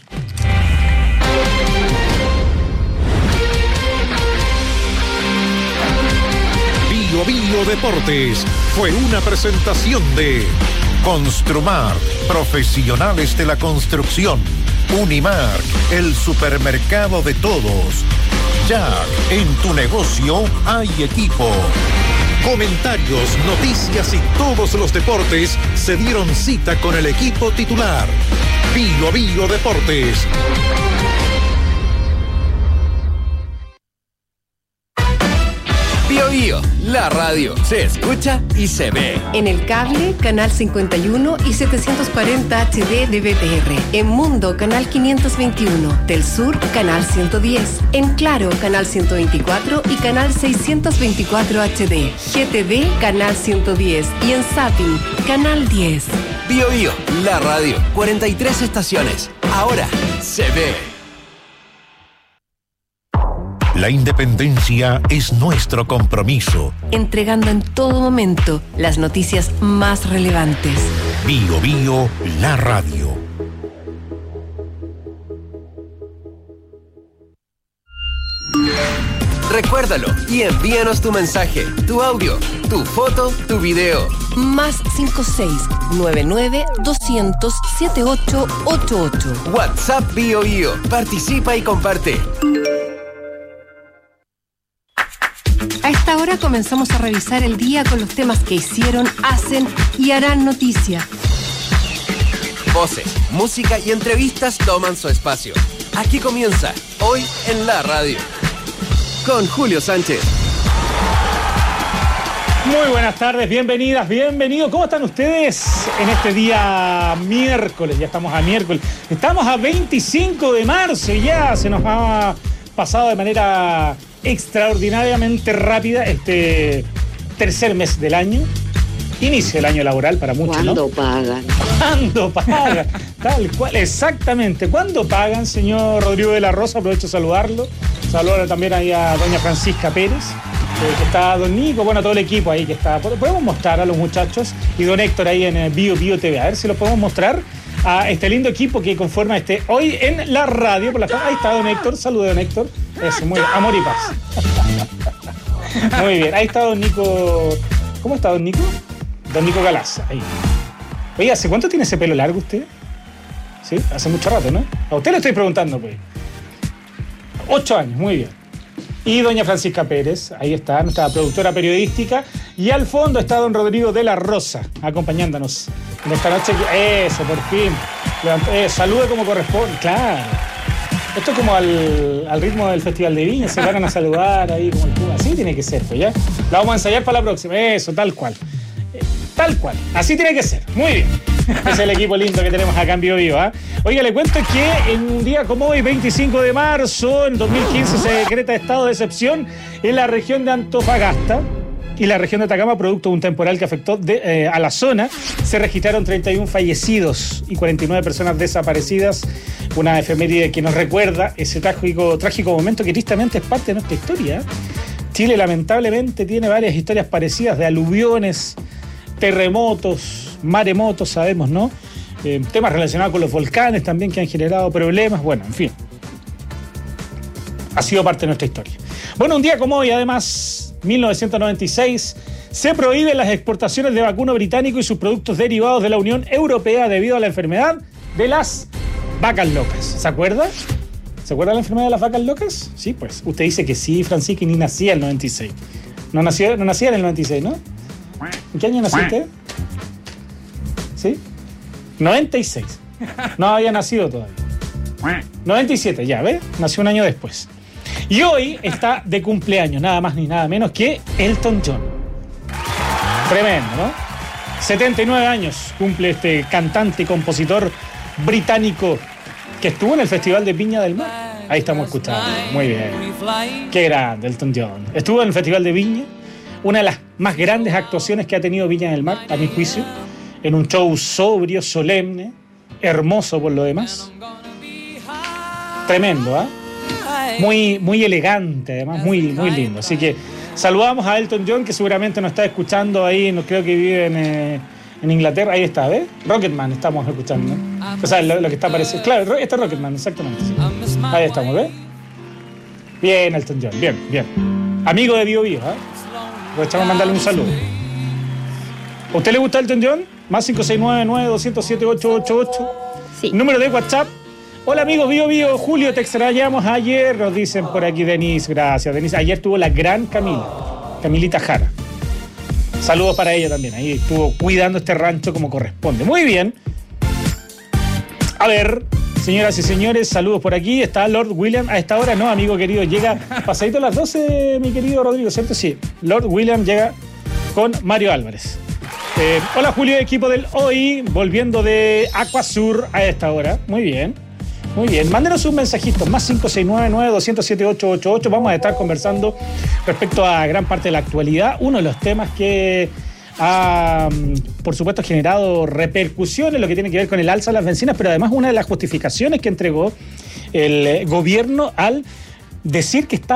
Bio Deportes fue una presentación de Construmar, profesionales de la construcción. Unimark, el supermercado de todos. Jack, en tu negocio hay equipo. Comentarios, noticias y todos los deportes se dieron cita con el equipo titular. Bio Deportes. Bio, la radio se escucha y se ve. En el cable, canal 51 y 740 HD de BTR. En Mundo, canal 521. Del Sur, canal 110. En Claro, canal 124 y canal 624 HD. GTV, canal 110. Y en Zapping, canal 10. Bio, la radio, 43 estaciones. Ahora se ve. La independencia es nuestro compromiso. Entregando en todo momento las noticias más relevantes. Bio, la radio. Recuérdalo y envíanos tu mensaje, tu audio, tu foto, tu video. Más 56-99-200-7888. WhatsApp Bio. Participa y comparte. A esta hora comenzamos a revisar el día con los temas que hicieron, hacen y harán noticia. Voces, música y entrevistas toman su espacio. Aquí comienza, hoy en la radio, con Julio Sánchez. Muy buenas tardes, bienvenidas, bienvenidos. ¿Cómo están ustedes en este día miércoles? Ya estamos a miércoles. Estamos a 25 de marzo y ya se nos ha pasado de manera extraordinariamente rápida este tercer mes del año. Inicio del año laboral para muchos, ¿Cuándo pagan? ¿Cuándo pagan? Tal cual, exactamente. ¿Cuándo pagan, señor Rodrigo de la Rosa? Aprovecho de saludarlo. Saludo también ahí a doña Francisca Pérez, que está don Nico, bueno, todo el equipo ahí que está. Podemos mostrar a los muchachos y don Héctor ahí en Bio TV. A ver si lo podemos mostrar a este lindo equipo que conforma hoy en la radio. Ahí está don Héctor, saludos don Héctor. Eso, muy bien, amor y paz. Muy bien, ahí está don Nico. ¿Cómo está don Nico? Don Nico Galaz, ahí. Oye, ¿hace cuánto tiene ese pelo largo usted? Sí, hace mucho rato, ¿no? A usted le estoy preguntando, pues. 8 años, muy bien. Y doña Francisca Pérez, ahí está, nuestra productora periodística. Y al fondo está don Rodrigo de la Rosa, acompañándonos en esta noche. Eso, por fin. Salude como corresponde, claro. Esto es como al ritmo del Festival de Viña, se van a saludar ahí como el Cuba. Así tiene que ser, pues ya. La vamos a ensayar para la próxima. Eso, tal cual. Tal cual. Así tiene que ser. Muy bien. Es el equipo lindo que tenemos acá en Bio Bio, ¿eh? Oiga, le cuento que en un día como hoy, 25 de marzo, en 2015, se decreta estado de excepción en la región de Antofagasta y la región de Atacama, producto de un temporal que afectó a la zona. Se registraron 31 fallecidos y 49 personas desaparecidas. Una efeméride que nos recuerda ese trágico momento que tristemente es parte de nuestra historia. Chile lamentablemente tiene varias historias parecidas de aluviones, terremotos, maremotos, sabemos, ¿no? Temas relacionados con los volcanes también que han generado problemas. Bueno, en fin. Ha sido parte de nuestra historia. Bueno, un día como hoy, además, 1996, se prohíben las exportaciones de vacuno británico y sus productos derivados de la Unión Europea debido a la enfermedad de las vacas locas. ¿Se acuerda? ¿Se acuerda de la enfermedad de las vacas locas? Sí, pues. Usted dice que sí, Francisca, y ni nacía en el 96. No nacía en el 96, ¿no? ¿En qué año nació usted? ¿Sí? 96. No había nacido todavía. 97, ya, ¿ves? Nació un año después. Y hoy está de cumpleaños, nada más ni nada menos que Elton John. Tremendo, ¿no? 79 años cumple este cantante y compositor británico que estuvo en el Festival de Viña del Mar. Ahí estamos escuchando. Muy bien. Qué grande, Elton John. Estuvo en el Festival de Viña, una de las más grandes actuaciones que ha tenido Viña del Mar, a mi juicio, en un show sobrio, solemne, hermoso por lo demás. Tremendo, ¿ah? Muy elegante, además, muy lindo. Así que saludamos a Elton John, que seguramente nos está escuchando ahí, no creo que vive en Inglaterra. Ahí está, ¿ves? Rocketman estamos escuchando. O sea, lo que está apareciendo. Claro, este es Rocketman, exactamente. Sí. Ahí estamos, ¿ves? Bien, Elton John, bien. Amigo de Bio Bio, ¿eh? Aprovechamos a mandarle un saludo. ¿A usted le gusta Elton John? Más 569-9-207-888. Sí. Número de WhatsApp. Hola amigos Bio Bio, Julio, te extrañamos ayer, nos dicen por aquí Denise, gracias Denise. Ayer tuvo la gran Camilita Jara. Saludos para ella también, ahí estuvo cuidando este rancho como corresponde. Muy bien. A ver, señoras y señores, saludos por aquí. Está Lord William, a esta hora no, amigo querido, llega pasadito a las 12, mi querido Rodrigo, ¿cierto? Sí, Lord William llega con Mario Álvarez. Hola Julio, equipo del hoy, volviendo de Aquasur a esta hora. Muy bien. Mándenos un mensajito, más 569-9-207-888. Vamos a estar conversando respecto a gran parte de la actualidad. Uno de los temas que ha, por supuesto, generado repercusiones, lo que tiene que ver con el alza de las bencinas, pero además una de las justificaciones que entregó el gobierno al decir que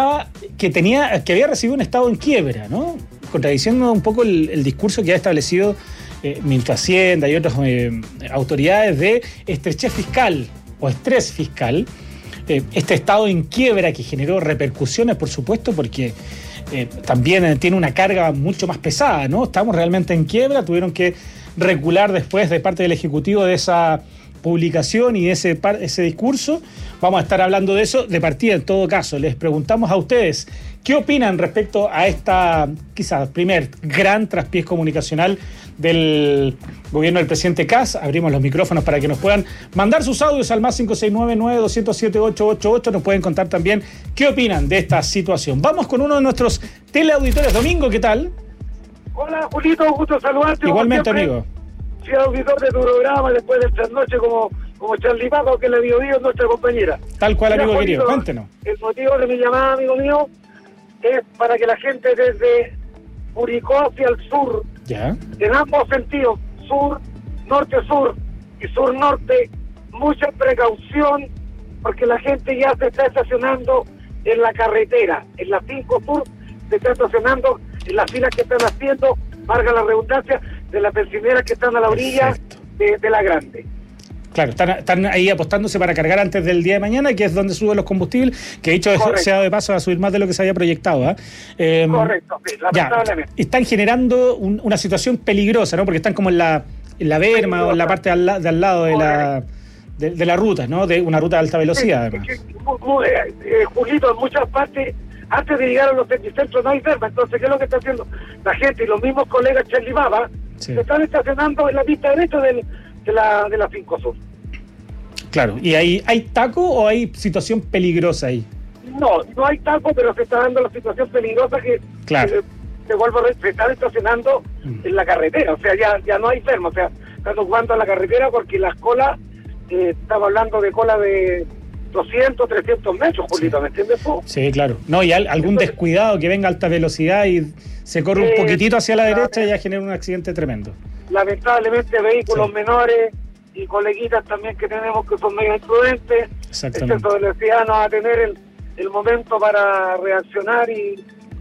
había recibido un estado en quiebra, ¿no? Contradiciendo un poco el discurso que ha establecido Ministro de Hacienda y otras autoridades de estrechez fiscal o estrés fiscal, este estado en quiebra que generó repercusiones, por supuesto, porque también tiene una carga mucho más pesada, ¿no? Estamos realmente en quiebra, tuvieron que recular después de parte del Ejecutivo de esa publicación y ese discurso. Vamos a estar hablando de eso de partida. En todo caso, les preguntamos a ustedes qué opinan respecto a esta quizás primer gran traspiés comunicacional del gobierno del presidente Kast. Abrimos los micrófonos para que nos puedan mandar sus audios al más 569-9-207-888. Nos pueden contar también qué opinan de esta situación. Vamos con uno de nuestros teleauditores. Domingo, ¿qué tal? Hola, Julito, gusto saludarte. Igualmente, amigo. Soy auditor de tu programa después de esta noche como Charlie Paco, que le dio nuestra compañera. Tal cual, amigo querido, cuéntenos. El motivo de mi llamada, amigo mío, es para que la gente desde Curicó hacia el sur, ¿ya?, en ambos sentidos, sur, norte-sur y sur-norte, mucha precaución, porque la gente ya se está estacionando en la carretera, en la 5 Sur, se está estacionando en las filas que están haciendo, valga la redundancia, de las bencineras que están a la orilla de la Grande. Claro, están ahí apostándose para cargar antes del día de mañana, que es donde suben los combustibles, que dicho sea de paso va a subir más de lo que se había proyectado. Correcto, sí, lamentablemente. Ya, están generando una situación peligrosa, ¿no? Porque están como en la berma o en la parte de al lado de la ruta, ¿no? De una ruta de alta velocidad, además. Julito, en muchas partes, antes de llegar a los tecnicentros no hay berma. Entonces, ¿qué es lo que está haciendo la gente y los mismos colegas Charlie Baba? Se están estacionando en la pista derecha de la 5 Sur. Claro, ¿y hay taco o hay situación peligrosa ahí? No hay taco, pero se está dando la situación peligrosa que se vuelve se están estacionando en la carretera, o sea, ya no hay fermo, o sea, están ocupando la carretera porque las colas, estamos hablando de cola de 200, 300 metros, Julito, ¿me entiendes tú? Sí, claro. No, y algún descuidado que venga a alta velocidad y se corre un poquitito hacia la derecha y ya genera un accidente tremendo. Lamentablemente vehículos menores y coleguitas también que tenemos que son medio imprudentes. Exactamente. Exceso de velocidad no va a tener el momento para reaccionar y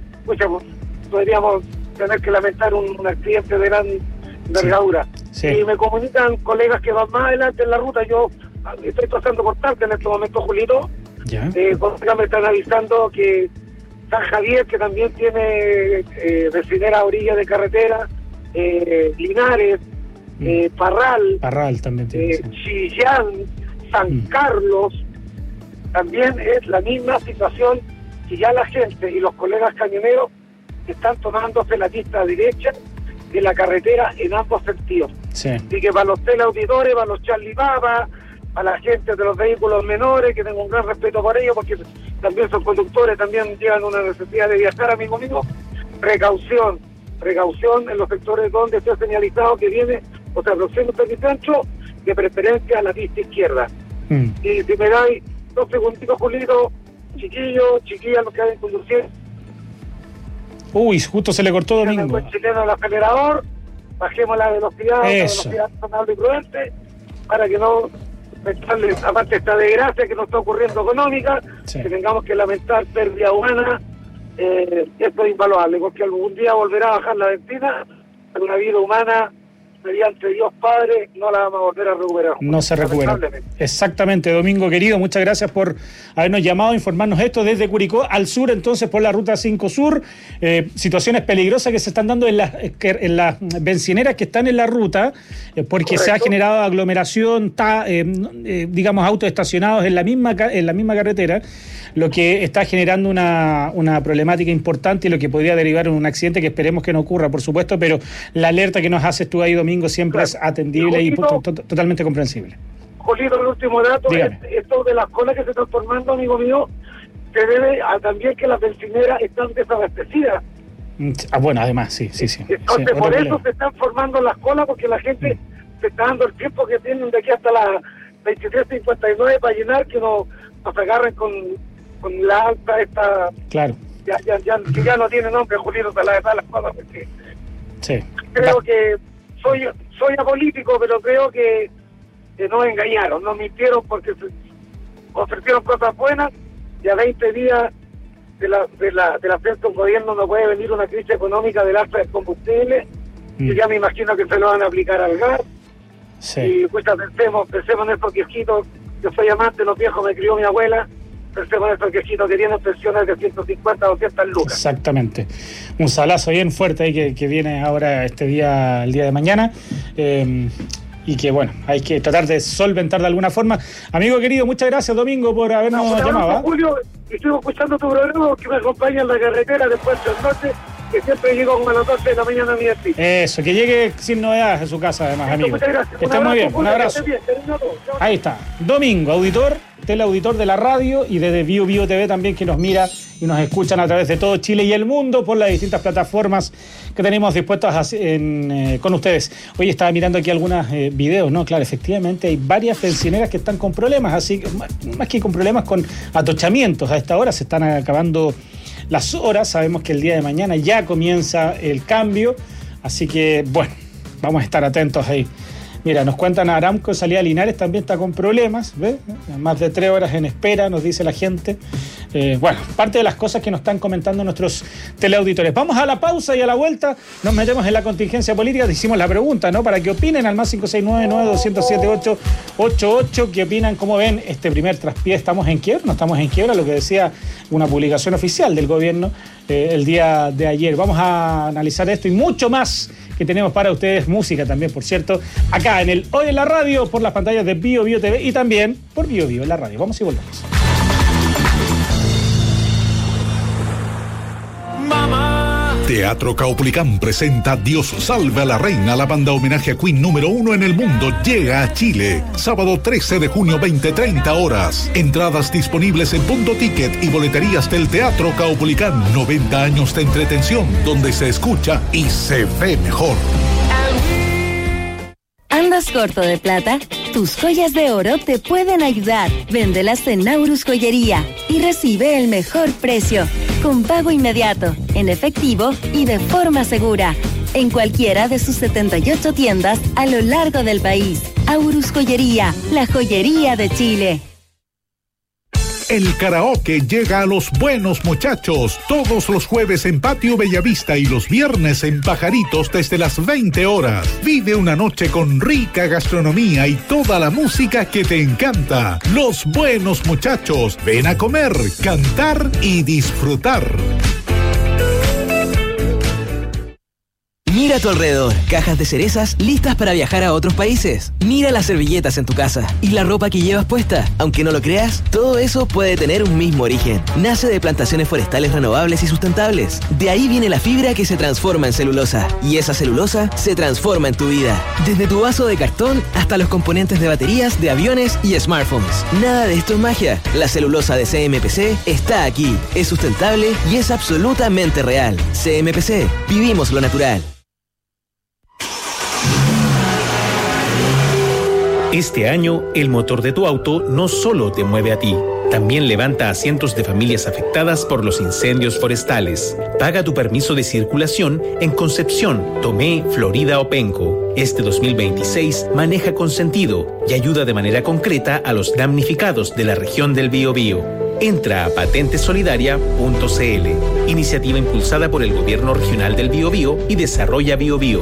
podríamos tener que lamentar un accidente de gran envergadura. Sí. Y me comunican colegas que van más adelante en la ruta. Yo estoy pasando por tarde en este momento, Julito. Colegas me están avisando que San Javier, que también tiene vecinera a orilla de carretera, Linares, Parral también tiene, Chillán, San Carlos, también es la misma situación, y ya la gente y los colegas camioneros están tomándose la pista derecha de la carretera en ambos sentidos. Así que para los teleauditores, para los Charlie Papa, para la gente de los vehículos menores, que tengo un gran respeto por ellos, porque también son conductores, también llevan una necesidad de viajar, amigo mío. Precaución en los sectores donde esté señalizado que viene, o sea, próximo ancho, de preferencia a la pista izquierda. Y si me dais 2 segunditos, Julito, chiquillas, los que vayan conduciendo. Uy, justo se le cortó Domingo. El chileno del acelerador, bajemos la velocidad, razonable y prudente, para que no mentarles, aparte esta desgracia que nos está ocurriendo económica, que tengamos que lamentar pérdida humana. Esto es invaluable, porque algún día volverá a bajar la benzina, pero una vida humana, mediante Dios Padre, no la vamos a volver a recuperar. No se recupera. Exactamente, Domingo querido, muchas gracias por habernos llamado a informarnos esto desde Curicó al sur, entonces por la ruta 5 Sur, situaciones peligrosas que se están dando en las bencineras que están en la ruta, porque se ha generado aglomeración, digamos autos estacionados en la misma carretera, lo que está generando una problemática importante y lo que podría derivar en un accidente que esperemos que no ocurra, por supuesto, pero la alerta que nos haces tú ahí, Domingo, siempre es atendible y totalmente comprensible. Julito, el último dato, esto de las colas que se están formando, amigo mío, se debe a también que las bencineras están desabastecidas. Bueno, además, sí. Entonces, por eso se están formando las colas, porque la gente se está dando el tiempo que tienen de aquí hasta las 23:59 para llenar, que nos agarren con la alta esta... Claro. Ya no tiene nombre, Julito, se las cosas, porque creo que soy apolítico, pero creo que nos engañaron, nos mintieron porque se ofrecieron cosas buenas y a 20 días del ascenso del gobierno no puede venir una crisis económica del alza del combustible, y ya me imagino que se lo van a aplicar al gas. Y pues pensemos en estos viejitos, yo soy amante de los viejos, me crió mi abuela, pensemos en estos viejitos que tienen pensiones de 150 a 200 lucas. Exactamente. Un salazo bien fuerte ahí que viene ahora el día de mañana. Y que bueno, hay que tratar de solventar de alguna forma. Amigo querido, muchas gracias, Domingo, por habernos llamado. Julio, estoy escuchando tu programa que me acompaña en la carretera después del norte, que siempre llego como a las 12 de la mañana a mi destino. Eso, que llegue sin novedades a su casa, además, amigo. Muchas gracias. Que esté muy bien, un abrazo. Ahí está, Domingo, teleauditor de la radio y desde Bio TV también, que nos mira y nos escuchan a través de todo Chile y el mundo por las distintas plataformas que tenemos dispuestas con ustedes. Hoy estaba mirando aquí algunos videos, ¿no? Claro, efectivamente hay varias bencineras que están con problemas, así que más que con problemas, con atochamientos. A esta hora se están acabando las horas, sabemos que el día de mañana ya comienza el cambio, así que bueno, vamos a estar atentos ahí. Mira, nos cuentan Aramco, salida Linares, también está con problemas, ¿ves? Más de 3 horas en espera, nos dice la gente. Bueno, parte de las cosas que nos están comentando nuestros teleauditores. Vamos a la pausa y a la vuelta nos metemos en la contingencia política. Te hicimos la pregunta, ¿no? Para que opinen al más 569-9207-888. ¿Qué opinan? ¿Cómo ven este primer traspié? ¿Estamos en quiebra? No estamos en quiebra, lo que decía una publicación oficial del gobierno el día de ayer. Vamos a analizar esto y mucho más que tenemos para ustedes, música también, por cierto, acá en el Hoy en la Radio, por las pantallas de Bio TV y también por Bio en la radio. Vamos y volvemos. Mamá, te Teatro Caupolicán presenta Dios salve a la reina, la banda homenaje a Queen número 1 en el mundo, llega a Chile. Sábado 13 de junio, 20:30 horas. Entradas disponibles en Punto Ticket y boleterías del Teatro Caupolicán. 90 años de entretención, donde se escucha y se ve mejor. ¿Andas corto de plata? Tus joyas de oro te pueden ayudar. Véndelas en Aurus Joyería y recibe el mejor precio, con pago inmediato, en efectivo y de forma segura, en cualquiera de sus 78 tiendas a lo largo del país. Aurus Joyería, la joyería de Chile. El karaoke llega a Los Buenos Muchachos, todos los jueves en Patio Bellavista y los viernes en Pajaritos desde las 20 horas. Vive una noche con rica gastronomía y toda la música que te encanta. Los Buenos Muchachos, ven a comer, cantar y disfrutar. Mira a tu alrededor, cajas de cerezas listas para viajar a otros países. Mira las servilletas en tu casa y la ropa que llevas puesta. Aunque no lo creas, todo eso puede tener un mismo origen. Nace de plantaciones forestales renovables y sustentables. De ahí viene la fibra que se transforma en celulosa. Y esa celulosa se transforma en tu vida. Desde tu vaso de cartón hasta los componentes de baterías, de aviones y smartphones. Nada de esto es magia. La celulosa de CMPC está aquí. Es sustentable y es absolutamente real. CMPC, vivimos lo natural. Este año, el motor de tu auto no solo te mueve a ti, también levanta a cientos de familias afectadas por los incendios forestales. Paga tu permiso de circulación en Concepción, Tomé, Florida o Penco. Este 2026 maneja con sentido y ayuda de manera concreta a los damnificados de la región del Biobío. Entra a patentesolidaria.cl, iniciativa impulsada por el Gobierno Regional del Biobío y Desarrolla Biobío.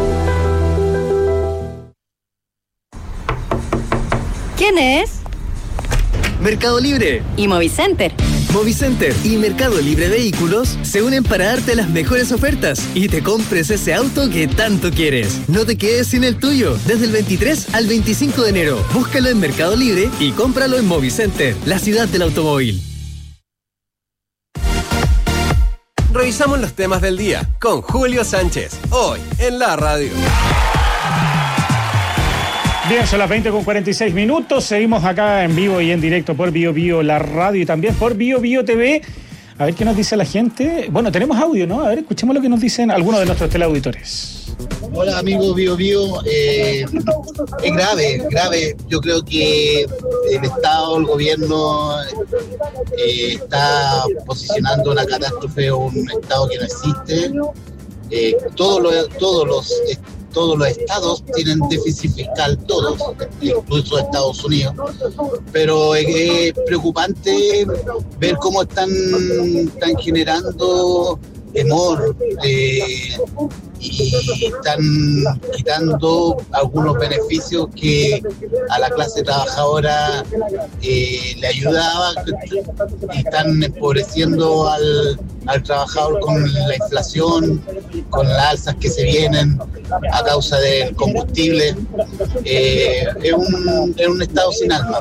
¿Quién es? Mercado Libre y Movicenter. Movicenter y Mercado Libre Vehículos se unen para darte las mejores ofertas y te compres ese auto que tanto quieres. No te quedes sin el tuyo. Desde el 23 al 25 de enero. Búscalo en Mercado Libre y cómpralo en Movicenter, la ciudad del automóvil. Revisamos los temas del día con Julio Sánchez, hoy en la radio. Bien, son las 20:46. Seguimos acá en vivo y en directo por Bio Bio, la radio, y también por Bio Bio TV. A ver qué nos dice la gente. Bueno, tenemos audio, ¿no? A ver, escuchemos lo que nos dicen algunos de nuestros teleauditores. Hola, amigos Bio Bio. Es grave. Yo creo que el Estado, el gobierno, está posicionando una catástrofe, un Estado que no existe. Todos los estados tienen déficit fiscal, todos, incluso Estados Unidos, pero es preocupante ver cómo están generando temor y están quitando algunos beneficios que a la clase trabajadora le ayudaba, y están empobreciendo al trabajador con la inflación, con las alzas que se vienen a causa del combustible. Es un estado sin alma.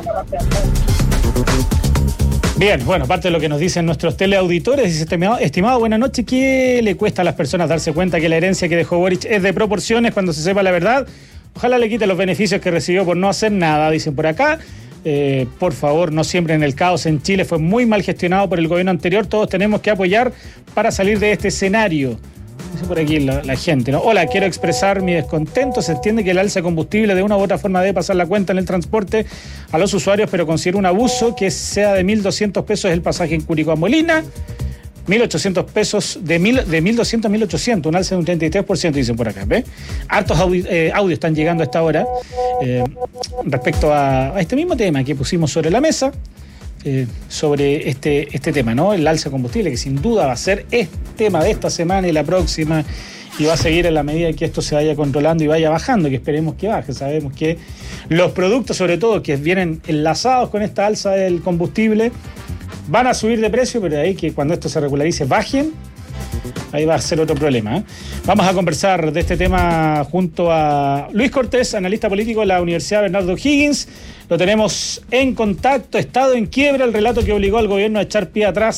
Bien, bueno, parte de lo que nos dicen nuestros teleauditores, dice: estimado, buenas noches. ¿Qué le cuesta a las personas darse cuenta que la herencia que dejó Boric es de proporciones cuando se sepa la verdad? Ojalá le quite los beneficios que recibió por no hacer nada, dicen por acá. Por favor, no siembren el caos en Chile, fue muy mal gestionado por el gobierno anterior, todos tenemos que apoyar para salir de este escenario. Dice por aquí la gente, ¿no? Hola, quiero expresar mi descontento. Se entiende que el alza de combustible de una u otra forma debe pasar la cuenta en el transporte a los usuarios, pero considero un abuso que sea de 1.200 pesos el pasaje en Curicó a Molina, 1.800 pesos, de 1.200 a 1.800, un alza de un 33%, dicen por acá, ¿ves? Hartos audios están llegando a esta hora respecto a este mismo tema que pusimos sobre la mesa. Sobre este tema, ¿no? El alza de combustible, que sin duda va a ser tema de esta semana y la próxima, y va a seguir en la medida que esto se vaya controlando y vaya bajando, que esperemos que baje. Sabemos que los productos, sobre todo, que vienen enlazados con esta alza del combustible, van a subir de precio, pero de ahí que cuando esto se regularice bajen, ahí va a ser otro problema, ¿eh? Vamos a conversar de este tema junto a Luis Cortés, analista político de la Universidad Bernardo O'Higgins. Lo tenemos en contacto. Estado en quiebra, el relato que obligó al gobierno a echar pie atrás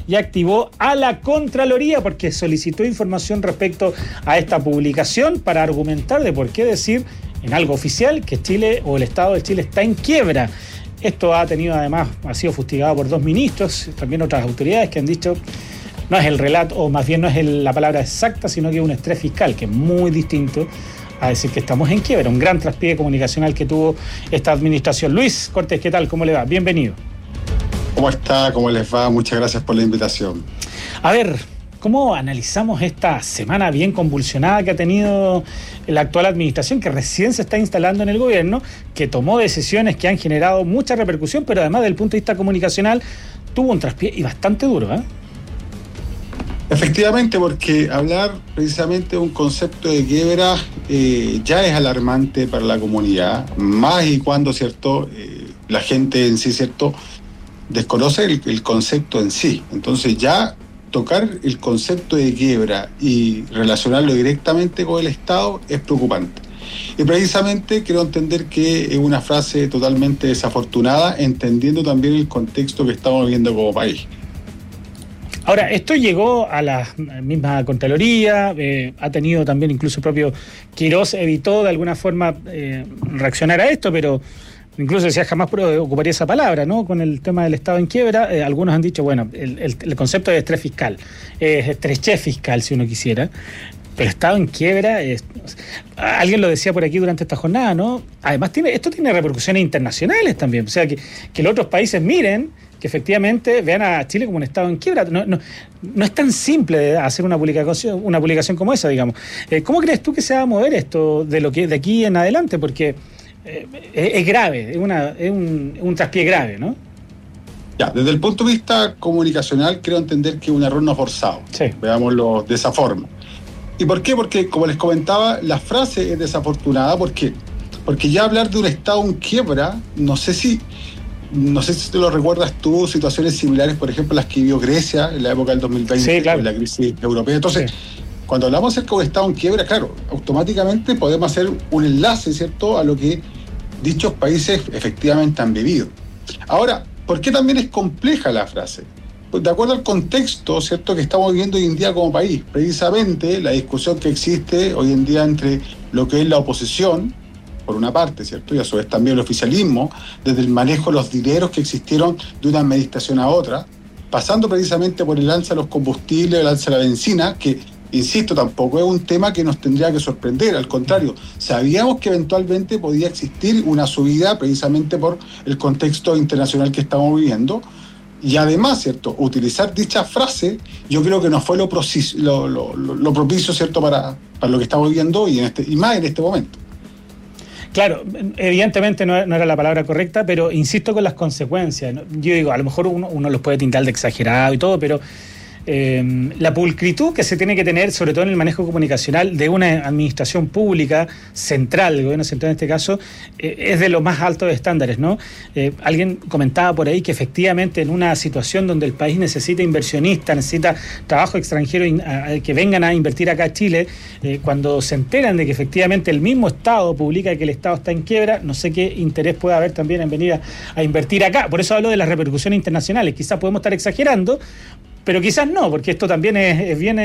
y activó a la Contraloría porque solicitó información respecto a esta publicación para argumentar de por qué decir en algo oficial que Chile o el Estado de Chile está en quiebra. Esto ha sido fustigado por 2 ministros, también otras autoridades que han dicho no es el relato, o más bien no es la palabra exacta, sino que es un estrés fiscal, que es muy distinto a decir que estamos en quiebra. Un gran traspié comunicacional que tuvo esta administración. Luis Cortés, ¿qué tal? ¿Cómo le va? Bienvenido. ¿Cómo está? ¿Cómo les va? Muchas gracias por la invitación. A ver, ¿cómo analizamos esta semana bien convulsionada que ha tenido la actual administración, que recién se está instalando en el gobierno, que tomó decisiones que han generado mucha repercusión, pero además desde el punto de vista comunicacional tuvo un traspié y bastante duro, ¿eh? Efectivamente, porque hablar precisamente de un concepto de quiebra ya es alarmante para la comunidad, más y cuando, ¿cierto?, la gente en sí, ¿cierto?, desconoce el concepto en sí. Entonces ya tocar el concepto de quiebra y relacionarlo directamente con el Estado es preocupante. Y precisamente quiero entender que es una frase totalmente desafortunada, entendiendo también el contexto que estamos viviendo como país. Ahora, esto llegó a la misma Contraloría, ha tenido también incluso el propio Quirós evitó de alguna forma reaccionar a esto, pero incluso decía jamás ocuparía esa palabra, ¿no? Con el tema del Estado en quiebra, algunos han dicho, bueno, el concepto de estrés fiscal, es estrechez fiscal si uno quisiera, pero Estado en quiebra, alguien lo decía por aquí durante esta jornada, ¿no? Además esto tiene repercusiones internacionales también, o sea, que los otros países miren, que efectivamente vean a Chile como un Estado en quiebra. No es tan simple hacer una publicación como esa, digamos. ¿Cómo crees tú que se va a mover esto de aquí en adelante? Porque es grave, es un traspié grave, ¿no? Ya, desde el punto de vista comunicacional, creo entender que es un error no forzado. Sí. Veámoslo de esa forma. ¿Y por qué? Porque, como les comentaba, la frase es desafortunada. ¿Por qué? Porque ya hablar de un Estado en quiebra, no sé si te lo recuerdas tú, situaciones similares, por ejemplo, las que vivió Grecia en la época del 2020, sí, claro, con la crisis europea. Entonces, cuando hablamos acerca de un Estado en quiebra, claro, automáticamente podemos hacer un enlace, ¿cierto?, a lo que dichos países efectivamente han vivido. Ahora, ¿por qué también es compleja la frase? Pues de acuerdo al contexto, ¿cierto?, que estamos viviendo hoy en día como país. Precisamente la discusión que existe hoy en día entre lo que es la oposición, por una parte, ¿cierto?, y a su vez también el oficialismo, desde el manejo de los dineros que existieron de una administración a otra, pasando precisamente por el alza de los combustibles, el alza de la benzina, que, insisto, tampoco es un tema que nos tendría que sorprender, al contrario, sabíamos que eventualmente podía existir una subida precisamente por el contexto internacional que estamos viviendo, y además, ¿cierto?, utilizar dicha frase, yo creo que no fue lo propicio, ¿cierto?, para lo que estamos viviendo y más en este momento. Claro, evidentemente no era la palabra correcta, pero insisto con las consecuencias. Yo digo, a lo mejor uno los puede tildar de exagerado y todo, pero la pulcritud que se tiene que tener, sobre todo en el manejo comunicacional de una administración pública central, el gobierno central en este caso, es de los más altos estándares, ¿no? Alguien comentaba por ahí que efectivamente en una situación donde el país necesita inversionistas, necesita trabajo extranjero que vengan a invertir acá a Chile, cuando se enteran de que efectivamente el mismo Estado publica que el Estado está en quiebra, no sé qué interés puede haber también en venir a invertir acá. Por eso hablo de las repercusiones internacionales. Quizás podemos estar exagerando, pero quizás no, porque esto también es bien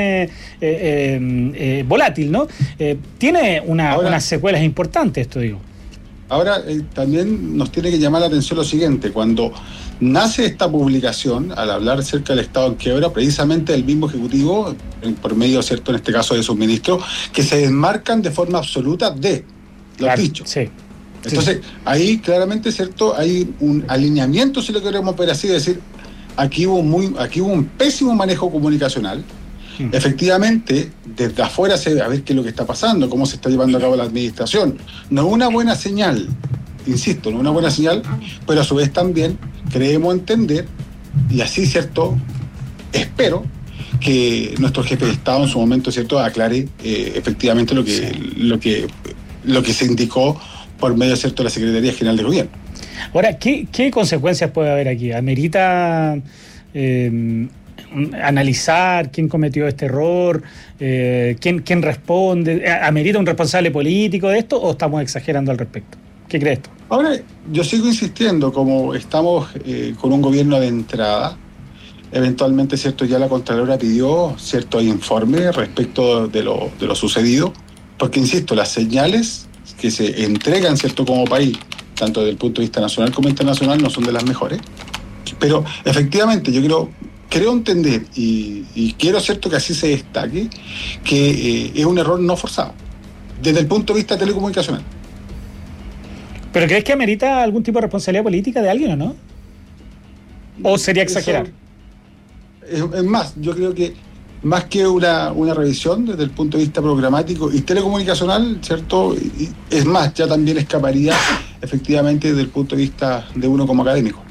volátil, ¿no? Tiene unas secuelas importantes, esto digo. Ahora, también nos tiene que llamar la atención lo siguiente: cuando nace esta publicación, al hablar acerca del Estado en quiebra, precisamente el mismo Ejecutivo, por medio, ¿cierto?, en este caso de sus ministros, que se desmarcan de forma absoluta de los dichos. Sí. Entonces, ahí claramente, ¿cierto?, hay un alineamiento, si lo queremos ver así, decir, aquí hubo un pésimo manejo comunicacional. Efectivamente, desde afuera se ve a ver qué es lo que está pasando, cómo se está llevando a cabo la administración. No es una buena señal, insisto, no es una buena señal, pero a su vez también creemos entender, y así, ¿cierto?, espero que nuestro jefe de Estado en su momento, ¿cierto?, aclare efectivamente lo que se indicó por medio, ¿cierto?, de la Secretaría General de Gobierno. Ahora, ¿qué consecuencias puede haber aquí? ¿Amerita analizar quién cometió este error? ¿Quién responde? ¿Amerita un responsable político de esto o estamos exagerando al respecto? ¿Qué crees tú? Ahora, yo sigo insistiendo, como estamos con un gobierno de entrada, Eventualmente, ¿cierto? Ya la Contralora pidió cierto informe respecto de lo sucedido, porque, insisto, las señales que se entregan, ¿cierto?, como país, tanto desde el punto de vista nacional como internacional, no son de las mejores. Pero, efectivamente, yo creo entender, y quiero, ¿cierto?, que así se destaque, que es un error no forzado, desde el punto de vista telecomunicacional. ¿Pero crees que amerita algún tipo de responsabilidad política de alguien o no? ¿O sería exagerar? Es más, yo creo que más que una revisión desde el punto de vista programático y telecomunicacional, ¿cierto? Es más, ya también escaparía efectivamente desde el punto de vista de uno como académico.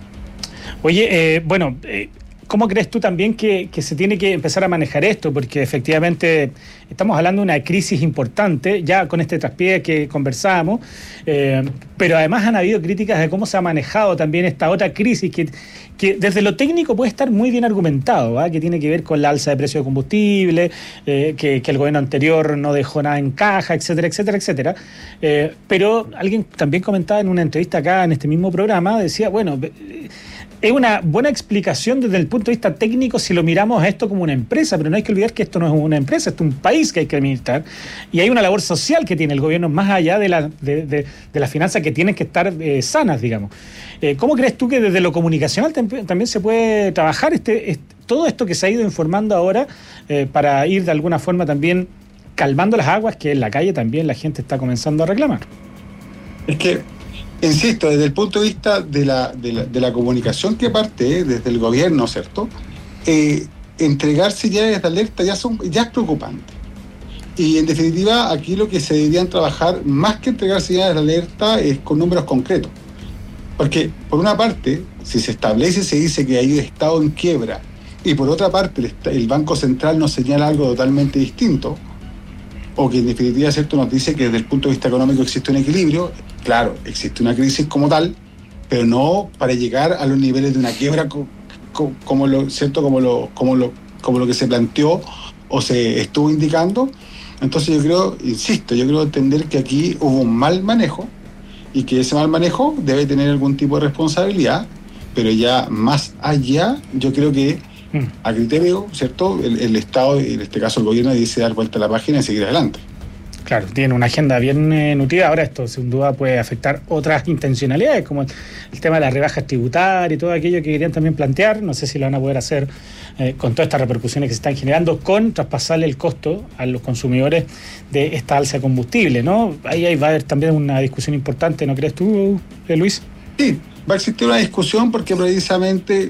Oye, ¿cómo crees tú también que se tiene que empezar a manejar esto? Porque efectivamente estamos hablando de una crisis importante, ya con este traspié que conversábamos, pero además han habido críticas de cómo se ha manejado también esta otra crisis que desde lo técnico puede estar muy bien argumentado, que tiene que ver con la alza de precios de combustible, que el gobierno anterior no dejó nada en caja, etcétera, etcétera, etcétera. Pero alguien también comentaba en una entrevista acá en este mismo programa, decía, bueno, es una buena explicación desde el punto de vista técnico si lo miramos a esto como una empresa, pero no hay que olvidar que esto no es una empresa, esto es un país que hay que administrar y hay una labor social que tiene el gobierno más allá de las finanzas que tienen que estar sanas, digamos. ¿Cómo crees tú que desde lo comunicacional también se puede trabajar todo esto que se ha ido informando ahora para ir de alguna forma también calmando las aguas que en la calle también la gente está comenzando a reclamar? Es que, insisto, desde el punto de vista de la comunicación que parte desde el gobierno, ¿cierto? Entregar señales de alerta ya es preocupante. Y en definitiva, aquí lo que se deberían trabajar, más que entregar señales de alerta, es con números concretos. Porque, por una parte, si se establece, se dice que hay un Estado en quiebra, y por otra parte, el Banco Central nos señala algo totalmente distinto, o que en definitiva, ¿cierto?, nos dice que desde el punto de vista económico existe un equilibrio. Claro, existe una crisis como tal, pero no para llegar a los niveles de una quiebra como lo que se planteó o se estuvo indicando. Entonces yo creo entender que aquí hubo un mal manejo y que ese mal manejo debe tener algún tipo de responsabilidad, pero ya más allá, yo creo que a criterio, ¿cierto?, el Estado, en este caso el gobierno, dice dar vuelta a la página y seguir adelante. Claro, tiene una agenda bien nutrida. Ahora esto sin duda puede afectar otras intencionalidades, como el tema de las rebajas tributarias y todo aquello que querían también plantear. No sé si lo van a poder hacer con todas estas repercusiones que se están generando, con traspasarle el costo a los consumidores de esta alza de combustible, ¿no? Ahí va a haber también una discusión importante, ¿no crees tú, Luis? Sí, va a existir una discusión porque precisamente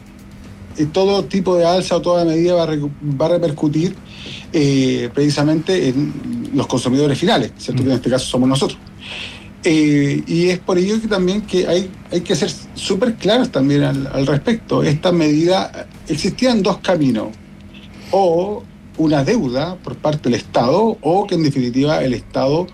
todo tipo de alza o toda medida va a repercutir precisamente en los consumidores finales, ¿cierto? Que en este caso somos nosotros. Y es por ello que también que hay que ser súper claros también al respecto. Esta medida, existían dos caminos: o una deuda por parte del Estado, o que en definitiva el Estado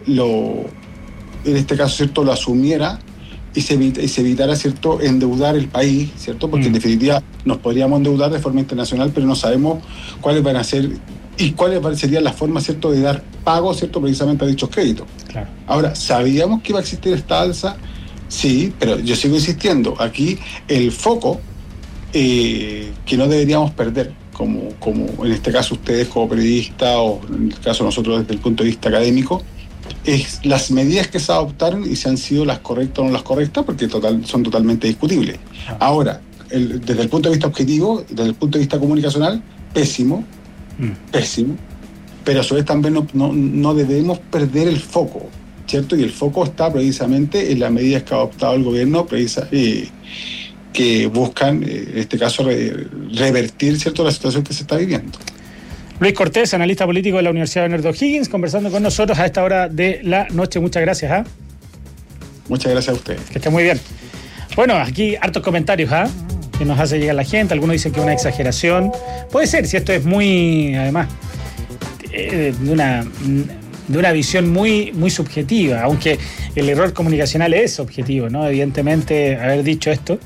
en este caso, ¿cierto?, lo asumiera y se evitara, ¿cierto?, endeudar el país, ¿cierto? Porque en definitiva nos podríamos endeudar de forma internacional, pero no sabemos cuáles van a ser y cuáles serían las formas, ¿cierto?, de dar pago, ¿cierto?, precisamente a dichos créditos. Claro. Ahora, ¿sabíamos que iba a existir esta alza? Sí, pero yo sigo insistiendo, aquí el foco que no deberíamos perder, como en este caso ustedes como periodistas, o en el caso nosotros desde el punto de vista académico, es las medidas que se adoptaron y si han sido las correctas o no las correctas, porque son totalmente discutibles. Ahora, desde el punto de vista objetivo, desde el punto de vista comunicacional, pésimo, pero a su vez también no debemos perder el foco, ¿cierto? Y el foco está precisamente en las medidas que ha adoptado el gobierno, que buscan, en este caso, revertir, ¿cierto?, la situación que se está viviendo. Luis Cortés, analista político de la Universidad de Bernardo O'Higgins, conversando con nosotros a esta hora de la noche. Muchas gracias. Muchas gracias a ustedes. Que esté muy bien. Bueno, aquí hartos comentarios que nos hace llegar la gente. Algunos dicen que es una exageración. Puede ser, si esto es muy, además, de una visión muy, muy subjetiva, aunque el error comunicacional es objetivo, ¿no? Evidentemente, haber dicho esto.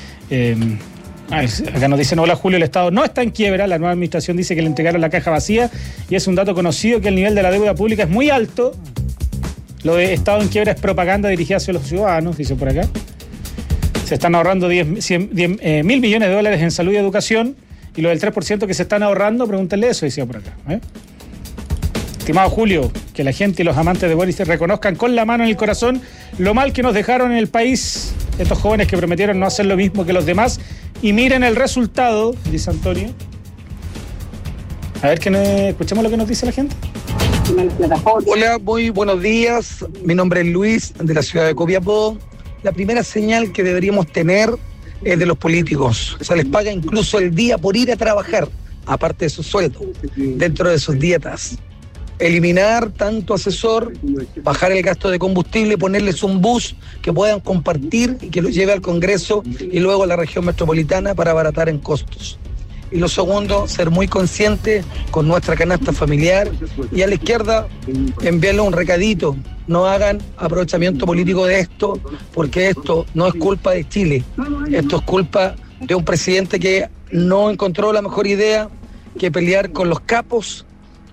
Acá nos dicen: hola Julio, el Estado no está en quiebra, la nueva administración dice que le entregaron la caja vacía y es un dato conocido que el nivel de la deuda pública es muy alto. Lo de Estado en quiebra es propaganda dirigida hacia los ciudadanos, dice por acá. Se están ahorrando 1.000 millones de dólares en salud y educación, y lo del 3% que se están ahorrando, pregúntenle eso, decía por acá. Estimado Julio, que la gente y los amantes de Boris reconozcan con la mano en el corazón lo mal que nos dejaron en el país estos jóvenes que prometieron no hacer lo mismo que los demás, y miren el resultado, dice Antonio. A ver, escuchemos lo que nos dice la gente. Hola, muy buenos días. Mi nombre es Luis, de la ciudad de Copiapó. La primera señal que deberíamos tener es de los políticos. Se les paga incluso el día por ir a trabajar, aparte de su sueldo, dentro de sus dietas. Eliminar tanto asesor, bajar el gasto de combustible, ponerles un bus que puedan compartir y que los lleve al Congreso y luego a la región metropolitana para abaratar en costos. Y lo segundo, ser muy consciente con nuestra canasta familiar, y a la izquierda enviarle un recadito: no hagan aprovechamiento político de esto, porque esto no es culpa de Chile, esto es culpa de un presidente que no encontró la mejor idea que pelear con los capos